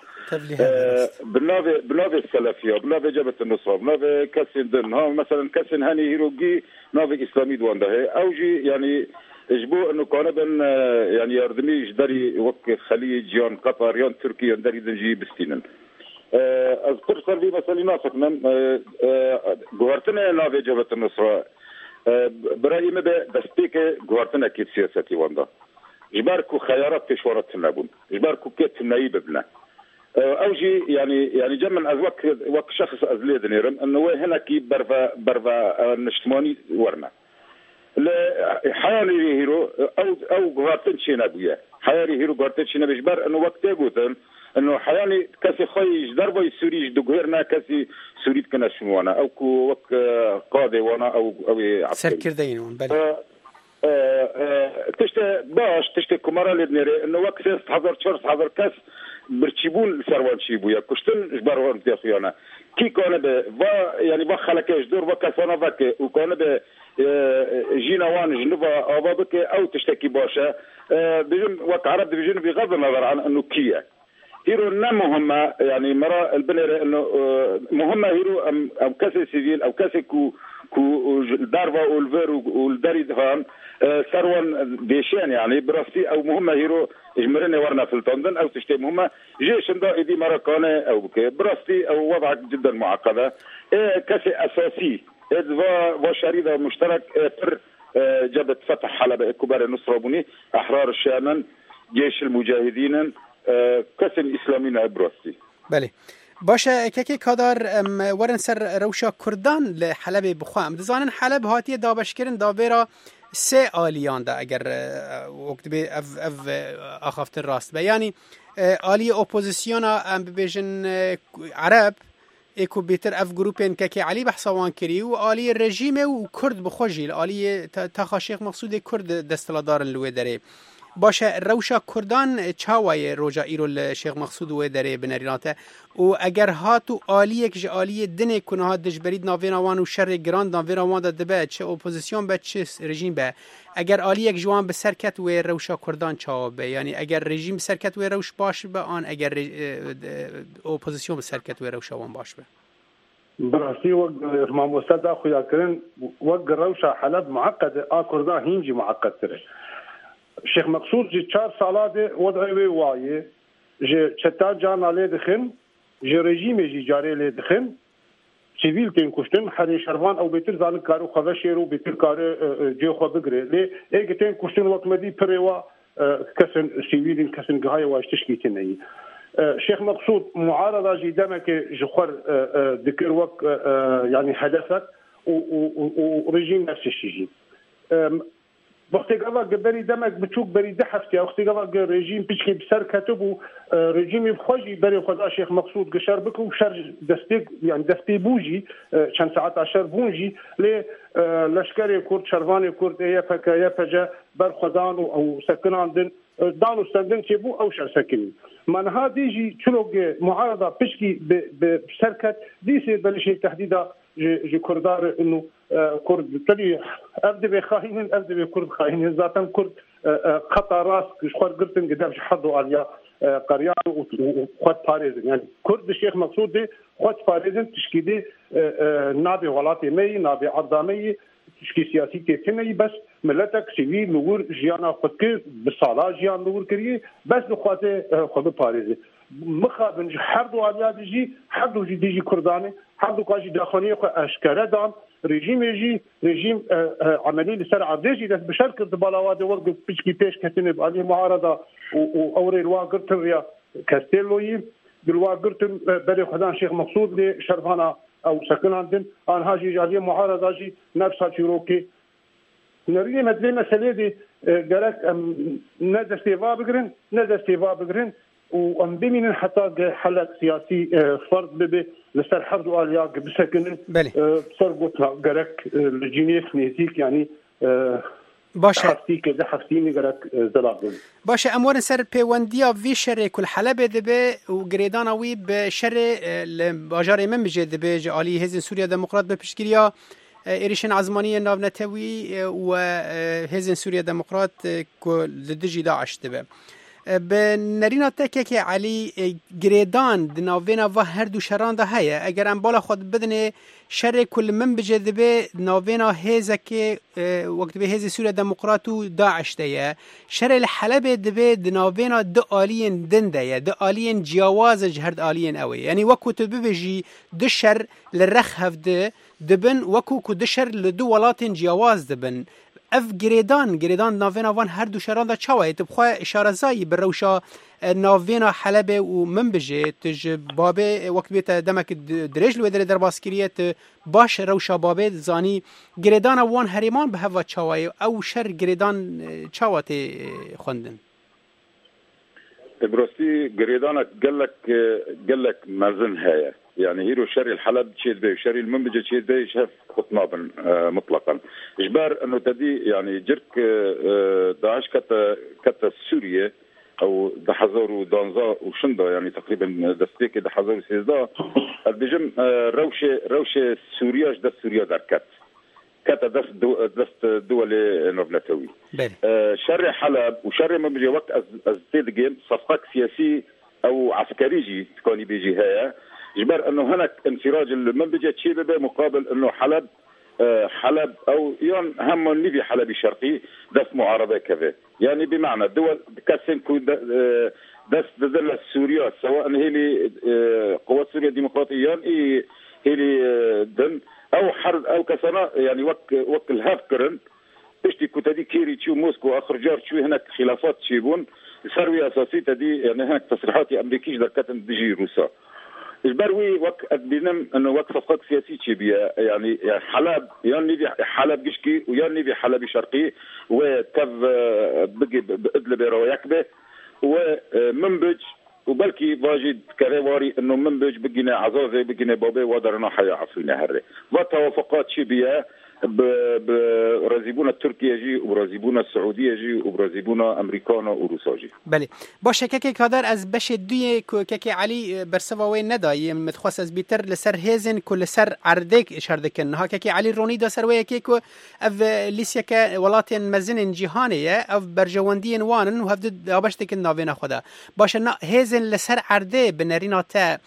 بنافي بنافي السلفيه بنافي جبهه النصره بنافي كسن دن ها مثلا كسن هاني هيروجي نافي اسلامي دوان ده اوجي يعني اجبو انه كان بن يعني يردمي جدري وك خليج يان قطر يان تركيا دري دنجي بستينن اذكر صار في مثلا ناسكنا جوهرتنا نافي جبهه النصره برای مده دستیک گوارتن اکید سیاستی واندا جبر کو خيارات تشورت نبون جبر کو كت نايب بنا اوجي يعني يعني جمن از وك وك شخص از ليدنيرم انه هنا كي برفا برفا نشتماني ورنا لا حيالي هيرو او او گوارتن شينابيه حيالي هيرو گوارتن شينابي جبر انه وقت يقولن انه حياني كاسي خوي ضربه سوري دغيرنا كاسي سوري كنا شنوانا او كو وك قاضي وانا او او سركردين وان بل تشت باش تشت كمارا لدنيري انه وقت حضر شرط حضر كاس برتشيبون سروان شيبويا كشتن جبرون تيخيانا كي كان ب يعني با خلكش دور وكاسانا فك وكان ب جينا وان جنوبا ابابك او تشتكي باشا بيجن وقت عرب بيجن بغض النظر عن انه كيا هيرو نا مهمة يعني مرة البنيرة إنه مهمة هيرو أم أم كاسي سيفيل أو كاسي كو كو دارفا والفير والداري دهان سروان ديشان يعني براستي أو مهمة هيرو إجمرنا ورنا في التندن أو تشتي مهمة جيش دا إدي مرة كانة أو بكي براستي أو وضع جدا معقدة كاسي أساسي إذا وشريدة مشترك بر جبهة فتح حلب كبار النصرة بني أحرار الشام جيش المجاهدين كسن اسلامي عبراسي بله باشه كيكي كادر ورن سر روشا كردان لحلب بخوام دزانن حلب هاتي دابشكرن دابيرا سه آلیان ده اگر وقت به اف اف اخافت راست به یعنی آلی اپوزیسیون ام ببیجن عرب اكو بيتر اف جروبين كاكي علي بحصوان كري وآلي الرجيم وكرد بخوجي آلي تخاشيق مقصود كرد دستلادار الويدري باشه روشا کردان چاوای روجا ایرو الشیخ مقصود و دره بنریناته و اگر هاتو آلیه که آلیه دنه کنه ها دجبرید ناوینا وان و شر گراند ناوینا وان ده به چه اپوزیسیون به چه رژیم به اگر آلیه که جوان به سرکت و روشا کردان چاو به یعنی اگر رژیم سرکت و روش باش به آن اگر اپوزیسیون به سرکت و روشا وان باش به براسي وق امام استاذ اخويا كرن وق روشا حلب معقد ا كردان هينجي معقد ترى الشيخ مقصود جي چار سالات وضعي واي جي چتا جان عليه دخن جي رژيم جي جاري له دخن سیویل تین کشتن حری شروان او بیتر زان کارو خوشیر و بیتر کار جو خو بگره لی اگه تین کشتن وقت مدی پروا کسن سیویلین کسن گهای واشتش کیتنی شيخ مقصود معارضة جدامة كجخور ذكر وق يعني هدفك ورجيم نفس الشيء وقتی قبل قبلی دمک بچوک بری ده هفته وقتی قبل رژیم پیچکی بسر کتبو رژیم بخوجی بری خدا شیخ مقصود قشر بکو شر دستی يعني دستی بوجی چند ساعت عشر بونجی لی لشکری کرد شروان کرد یا فک یا فجا بر خدان او سکنان دن دانو سندن چه بو او شر سکنی من ها دیجی چلوگ معارضه پیچکی بسرکت دیسی بلشی تحدیدا جي كردار انه كرد تلي ابدا بخاين ابدا بكرد خاين ذاتا كرد خطا راس شخور قرتن قدام حظوا عليا قريان وخد باريزن يعني كرد الشيخ مقصود دي خد باريزن تشكيدي نابي ولاتي مي نابي عظامي تشكي سياسي تيتني بس ملتك سيفيل نور جيانا خدك بصالا جيان نور كريه بس نخاطي خد باريزن مخابن حردوا عليا ديجي حردوا جي ديجي كرداني حردوا قاجي داخلية اشكره دان رژیم يجي رژیم عملي لسر عديجي بس بشركه بلاواد ورق بيشكي بيش كتنب عليه معارضه واوري الواقرت يا كاستيلوي بالواقرت بري خدان شيخ مقصود لي شرفانا او سكن عندن ان هاجي عليه معارضه جي نفسها تشيروكي نريد مدلي مسألة دي قالك نادى استيفاء بقرن نادى استيفاء بقرن وام بمين حتى حلق سياسي فرد ببي لسر حرد واليا بسكن صار قلت قالك الجينيس نيزيك يعني باشه حفتيك ده حفتيني قالك زلابن باشه امور سر بيونديا في شر كل حلبة دبي وقريدانا وي بشر باجار من بجد دبي جالي هزن سوريا ديمقراط ببشكريا إيريشن عزمانية نافنتوي وهزن سوريا ديمقراط لدجي داعش دبي بنرينا تكيكي علي جريدان دناوينا و هر دو شران ده هيا اگر ام بالا خود بدنه شر كل من بجذبه ناوينا هيزك وقت به هيز سوريا ديمقراطو داعش ده شر الحلب دبه دناوينا دو آلين دن ده دو آلين جواز جهرد آلين اوي يعني وكو تببجي دو شر للرخ هفده دبن وكو كو دو شر لدو ولاتين جواز دبن اف گریدان گریدان ناوینا وان هر دو شران دا چاوه تبخوا اشاره زایی بروشا ناوینا حلبه و من بجه تج بابه وقت بیت دمک درج لو در باسکریت باش روشا بابه زانی گریدان وان هریمان به هوا چاوه او شر گریدان چاوه خوندن براستی گریدان قالك قالك مازن هيا يعني هيرو شري الحلب تشيد به شري المنبجة تشيد به شاف خطنابا مطلقا إجبار أنه تدي يعني جرك داعش كتا كتا سوريا أو دحزور دانزا وشندا يعني تقريبا دستيك دحزور سيزدا البجم روشة روشة سوريا جدا سوريا دركت كتا دست دو دست دول نوفلاتوي شري حلب وشري منبجة وقت از تدقين صفقات سياسي أو عسكري جي تكوني بيجي هيا إجبار أنه هناك انفراج المنبجة تشيبه مقابل أنه حلب حلب أو يون هم نبي حلبي شرقي دس معارضة كذا يعني بمعنى دول كاسنكو دس دزل سوريا سواء هي لي قوات سوريا الديمقراطية هي لي دن أو حرب أو كسنة يعني وك وك الهافكرن تشتي كتدي كيري تشو موسكو آخر جار تشو هناك خلافات تشيبون سروي أساسية دي يعني هناك تصريحات أمريكية دركات بيجي روسا إجباروي وك بينم إنه وك صفقات سياسية شبيه يعني حلب يعني في حلب جشكي ويعني في حلب شرقي وكذ بقي بإدلب روايكبه ومنبج وبلكي واجد كرواري إنه منبج بقينا عزازة بقينا بابي ودرنا حياة عفلنا هري وتوافقات شبيه برازيبونا التركية جي وبرازيبونا السعودية جي وبرازيبونا أمريكانا وروسا جي بله باشه كاكي كادر از بشه دوی كاكي علي برسواوي نداي متخصص از بيتر لسر هيزن كل سر عردك شردكن ها كاكي علي روني دا سروية كيكو اف ليسيا كا ولاتين مزن جيهانية اف برجواندين وانن وهفد دابشتك النافين خدا باشه نا هيزن لسر عرده بنرينا تا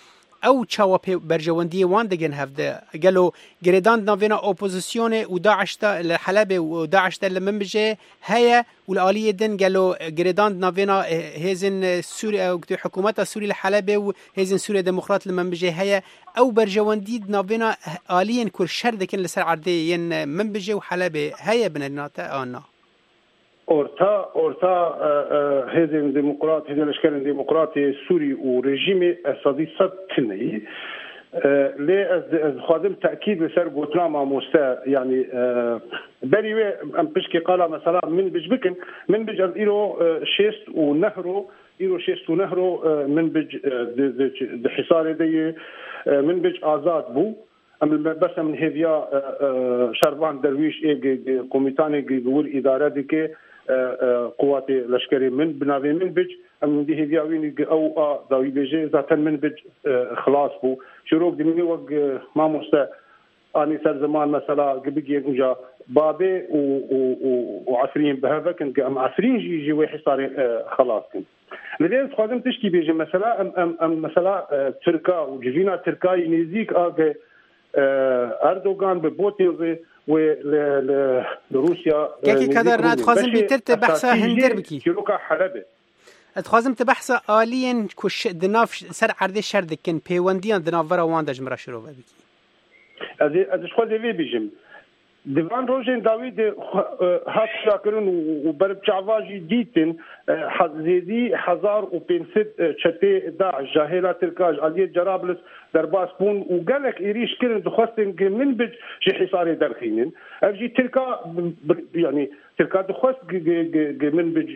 او چاوا برجوندی وان دگن هفده قالوا جريدان نافينا اوبوزيسيون وداعش الحلبة وداعش المنبجة هيا والآلية دن قالوا جريدان نافينا هزن سوريا حكومات سوريا الحلبة وهزن سوريا ديمقراط المنبجة هيا او برجوندي نافينا آليا كل شر دكن لسر عردين منبجة وحلبة هيا بنناتا آنا أورتا أورتا هذين ديمقراط هذين الأشكال الديمقراطي السوري ورجيمي أسادي ستني ليه از خادم تأكيد لسر قوتنا مع موسى يعني بريوي أم بشكي قال مثلا من بجبكن من بج إيرو شيست ونهرو إيرو شيست ونهرو من بج د حصار دي من بج آزاد بو أم بس من هذيا شربان درويش إيه كوميتاني جول إدارة ديكي قوات لشکری من بناوی من بج ام دی هدیاوینی او داوی بجه ذاتن من بج خلاص بو شروع دمینی وق ما مست اني صار زمان مثلا قبيجي اجا بابي وعفرين بهذا كنت ام عفرين جي جي وحصار خلاص كنت لذلك خادم تشكي بيجي مثلا ام ام, أم مثلا تركا وجينا تركا ينزيك اجا اردوغان ببوتيزي ولروسيا كي كدر اتخازم بيترت بحثا هندر بكي شروكا حلبة اتخازم تبحثا آليا كش دناف سر عرض شرد كن بيونديان دناف ورا واندج مرا شروع بكي ادي ادي شخو دي بيجم ديفان روجين داويد هات شاكرون وبرب شعواجي ديتن حزيدي حزار وبنسد شتي داعش جاهلة تركاج عليه جرابلس درباس بون وقالك إيريش كرن دخوستن من بج شي حصاري درخينين أجي تركا يعني تركا دخوست من بج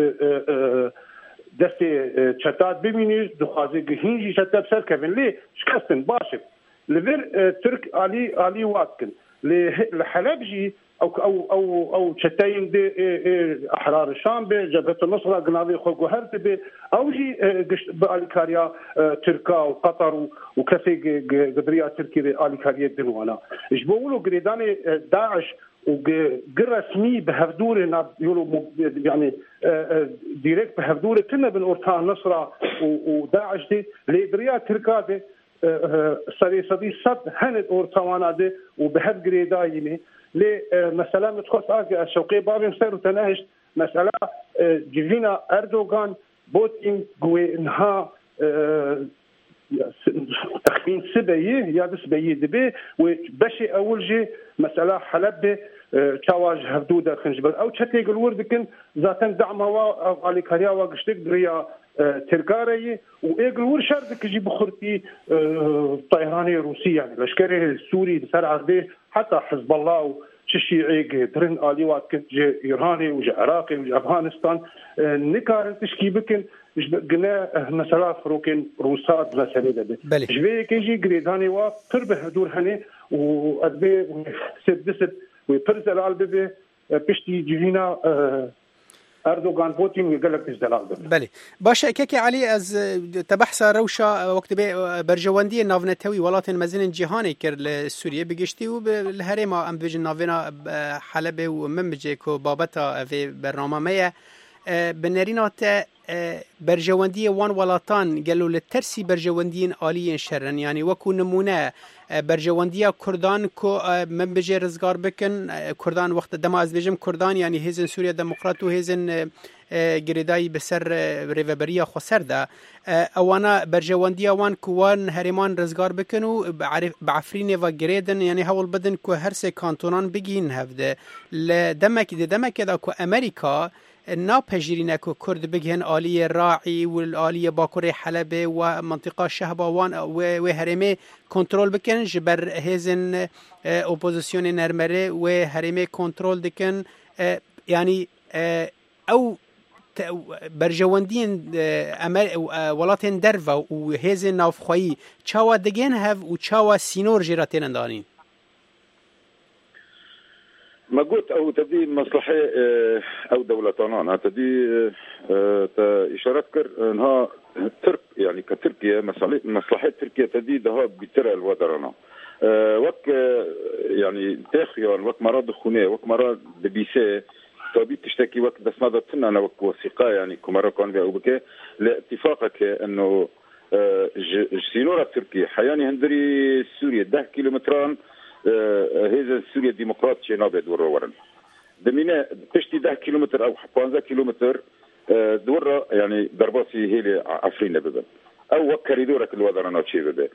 دستي شتات بمينيش دخوازي هنجي شتات بسر كفن ليه شكستن باشب لفير ترك علي علي واتكن لحلبجي او او او او شتاين دي احرار الشام بجبهه النصره قناوي خو هرتبه او جي بالكاريا تركا وقطر وكفي قدريه تركي الكاريا دنوانا جبولو قريداني داعش وقرسمي بهفدور يقولوا يعني ديريكت بهفدور كنا بنورتها النصره وداعش دي لقدريه تركا دي سري صدي صد هند اورتوانا دي وبهد قريدايني لي مثلا متخص اجي الشوقي بابي مصير وتناهش مساله جيفينا اردوغان بوتين قوي انها تخمين سبيه يا بسبيه دبي وبشي اول جي مساله حلب تواج هدوده خنجبل او تشتي الورد كن ذاتن دعمها على كاريا وقشتك دريا تركاري وايجل ورشارد كجي بخرتي طيراني روسي يعني لشكري السوري سر عرضه حتى حزب الله الشيعي درن اليوات كنت جي ايراني وجي عراقي وجي افغانستان نكار تشكي بكن قلنا مثلا فروكين روسات مثلا ده جبي كيجي جريداني وا قرب هدور هني وادبي سدست ويبرزل البي بشتي جينا اردوغان بوتين ويقلك ازدلال بله باشه كيكي علي از تبحث روشا وقت برجواندي نافنتوي ولات مزن جهاني كر لسوريا بگشتي وبالهرم ام بيج نافنا حلب وممجيكو بابتا في برنامه بنرينات برجواندي وان ولاتان قالوا للترسي برجوانديين آليين شرن يعني وكو نمونه برجوانديا كردان كو من بجي رزقار بكن كردان وقت دما از بيجم كردان يعني هزن سوريا ديمقراط وهزن قريداي بسر ريفابريا خسر ده اوانا برجوانديا وان كوان هرمان رزقار بكنو بعفرين و جريدن يعني هول بدن كو هرسي كانتونان بگين هفده لدمك دمك دا كو امريكا ناپذیرینه که کرد بگهن آلیه راعی و آلیه باکوری حلب و منطقه شهباوان و هرمه کنترل بکن جبر هزن اپوزیسیون نرمره و هرمه کنترل دکن یعنی او برجواندین ولاتن درو و هزن نافخوایی چاوا دگن هف و چاوا سینور جراتین اندانین ما قلت او تدي مصلحه او دولتان تدي اشارات كر انها ترك يعني كتركيا مصلحه مصلحه تركيا تدي ده بترى الودرنا وك يعني تاخيون وك مراد خونه وك مراد دبيسه تبي تشتكي وقت بس ما ضبطنا انا وك وثيقه يعني كمره كان بها وبك لاتفاقك انه سينورا تركيا حياني هندري سوريا ده كيلومتران هذا سوريا ديمقراطية نابد ورورن دمينا تشتي ده كيلومتر أو خمسة كيلومتر دورة يعني درباسي هي عفرين ببن أو وكريدورة الوضع شيء ببن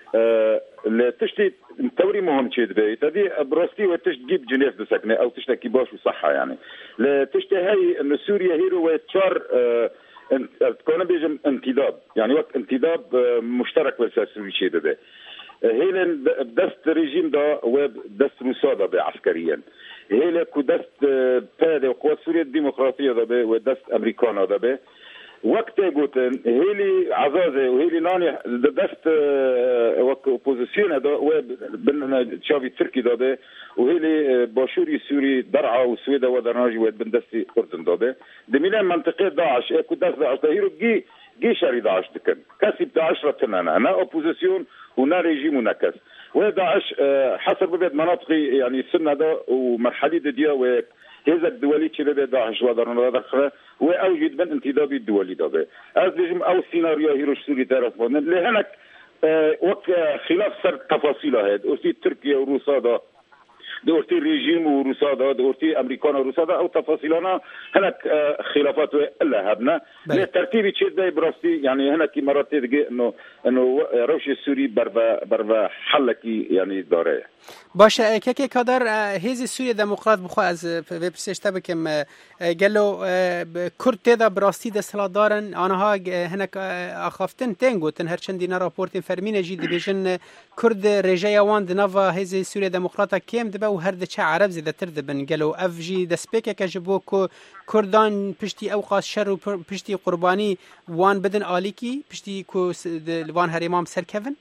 أه تشتي توري مهم شيء ببن تدي براستي وتشتجيب جنيف بسكنة أو تشتكي باش وصحة يعني لا تشتي هاي إنه سوريا هيرو وتشار أه تكون بيجم انتداب يعني وقت انتداب مشترك بالسوري شيء ببن هيل دست ريجيم دا ودست روسا دا بعسكريا هيل كودست باد وقوات سوريا الديمقراطية دا ودست أمريكانا دا وقت قوتن هيلي عزازة وهيلي ناني دست وقت اوبوزيسيون دا وبن شافي تركي دا وهيلي باشوري سوري درعا وسويدا ودرناجي وبندستي أردن دا دميلان منطقة داعش كودست داعش دا هيرو جي جي شاري داعش دكن كاسي بتاع عشرة تنانا أنا اوبوزيسيون هنا ريجيم ونكس وداعش حسب بيت مناطقي يعني السنة ده ومرحلة ديا وهذا الدولي تشبه داعش ودرنا دخله وأوجد من انتدابي الدولي ده أزلجم أو سيناريو هيروش سوري تعرف لهناك وقت خلاف سر تفاصيله هاد أرتي تركيا وروسيا ده دورتي ريجيم وروسيا ده دورتي أمريكان وروسيا ده أو تفاصيلنا هناك خلافات إلا هبنا لترتيب شيء ده براستي يعني هناك مرات تيجي إنه إنه روش السوري بربا بربا حلكي يعني داره باشه كيكي كادر هذه سوريا ديمقراط بخو از وبسشتا بكم قالوا كرد تدا براستي ده سلادارن آنها هناك أخافتن تنگو تن هرچندی راپورتين فرمين جي دبيجن كرد رجايا وان دنافا هذه سوريا ديمقراطا كيم دبا وهرد چه عرب زيده تردبن قالوا اف جي دسبيكا كجبو كو كردان پشتي اوقات شر و پشتي قرباني وان بدن آليكي پشتي كو وان هريمام سركفن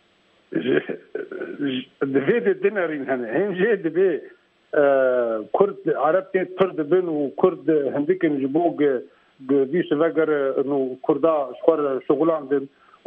دفيد الدينارين هنا هين جي دبي كرد عربتين ترد بن وكرد هنديك نجبوق بيش فقر انه كردا شخور شغلان دن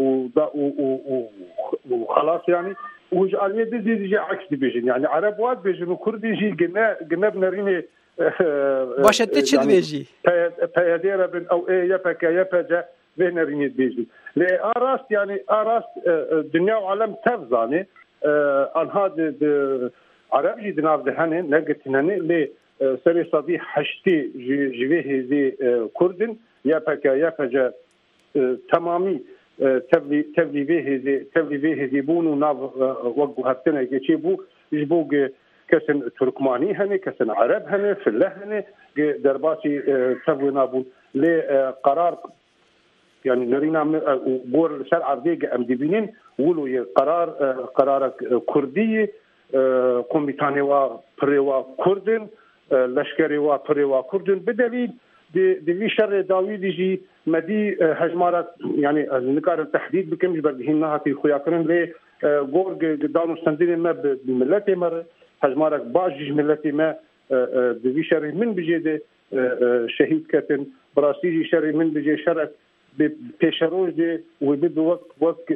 وخلاص يعني وجعل يد دي دي عكس دبيجن يعني عرب واد بيجن وكرد يجي جنا جنا بنريني باش تشد بيجي فيادير بن او ايه يبك يبجا بنريني بيجي لا اراست يعني اراست الدنيا وعالم تفزاني ان هذا عرب جي دناف دهنن لقيت هنا لي سري صديق حشتي جويه زي كردن يبك يبجا تمامي تبلي تبلي به زي تبلي به زي بونو ناف وقو هاتنا يجيبو يجبوق كسن تركماني هني كسن عرب هني فله هني درباتي تبوي نابون لقرار يعني نرينا بور شرع عرضي ام ديبينين ولو قرار قرار كردي كوميتاني وا بريوا كردن لشكري وا بريوا كردن بدليل دي دي شر داوي دي مدي هجمارات يعني نقار التحديد بكمش بردهنها في خياكرن لي غور قدام سندين ما بملتي مر هجمارات باج ملتي ما دي شر من بجيده شهيد كاتن براسيجي شر من بجي شرك بيشروج دي وبده وقت وقت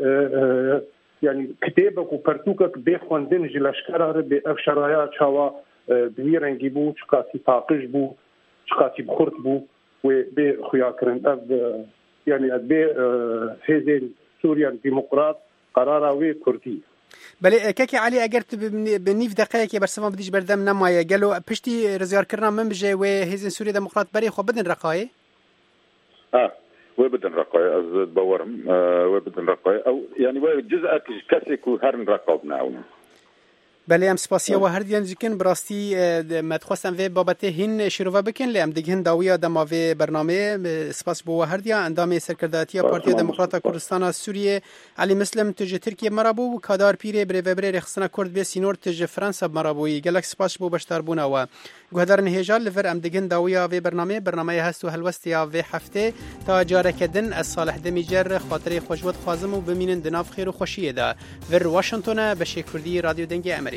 يعني كتابك وبرتوكك بيخوندن جلاشكرار بأفشرايا شوا بويرنجي بو شكاتي طاقش بو شكاتي بخورت بو وبخياكرن أب يعني أبي هزين سوريا ديمقراط قراره كردي بله كاكي علي اگرت بنيف دقائق برسما بديش بردم نمايه قالوا بشتي رزيار كرنا من بجي وهزين سوريا ديمقراط بري خو بدن رقايه اه وبدن رقايه از باورم آه وبدن رقايه او يعني جزء كاسيك وهرن رقابنا او بله ام سپاسیا و هر دیان جکن براستی مدخواستم و بابت هین شروع بکن لام دیگه داویا دما و برنامه سپاس بو هر دیان اندام سرکرداتی پارتی دموکرات کردستان سوریه علی مسلم تج ترکیه مرابو و کادار پیر بر و بر رخصنا کرد به سینور تج فرانسا مرابوی گلک سپاس بو بشتر بونا و گهدارن هجال لور ام دیگه داویا و برنامه برنامه هست و هلوستیا و هفته تا جاره کدن از صالح دمیجر خاطر خوشوت خازم و بمینن دناف خیر و خوشیه دا ور واشنگتن به شکردی رادیو دنگ امریکا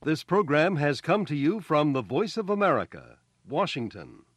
This program has come to you from the Voice of America, Washington.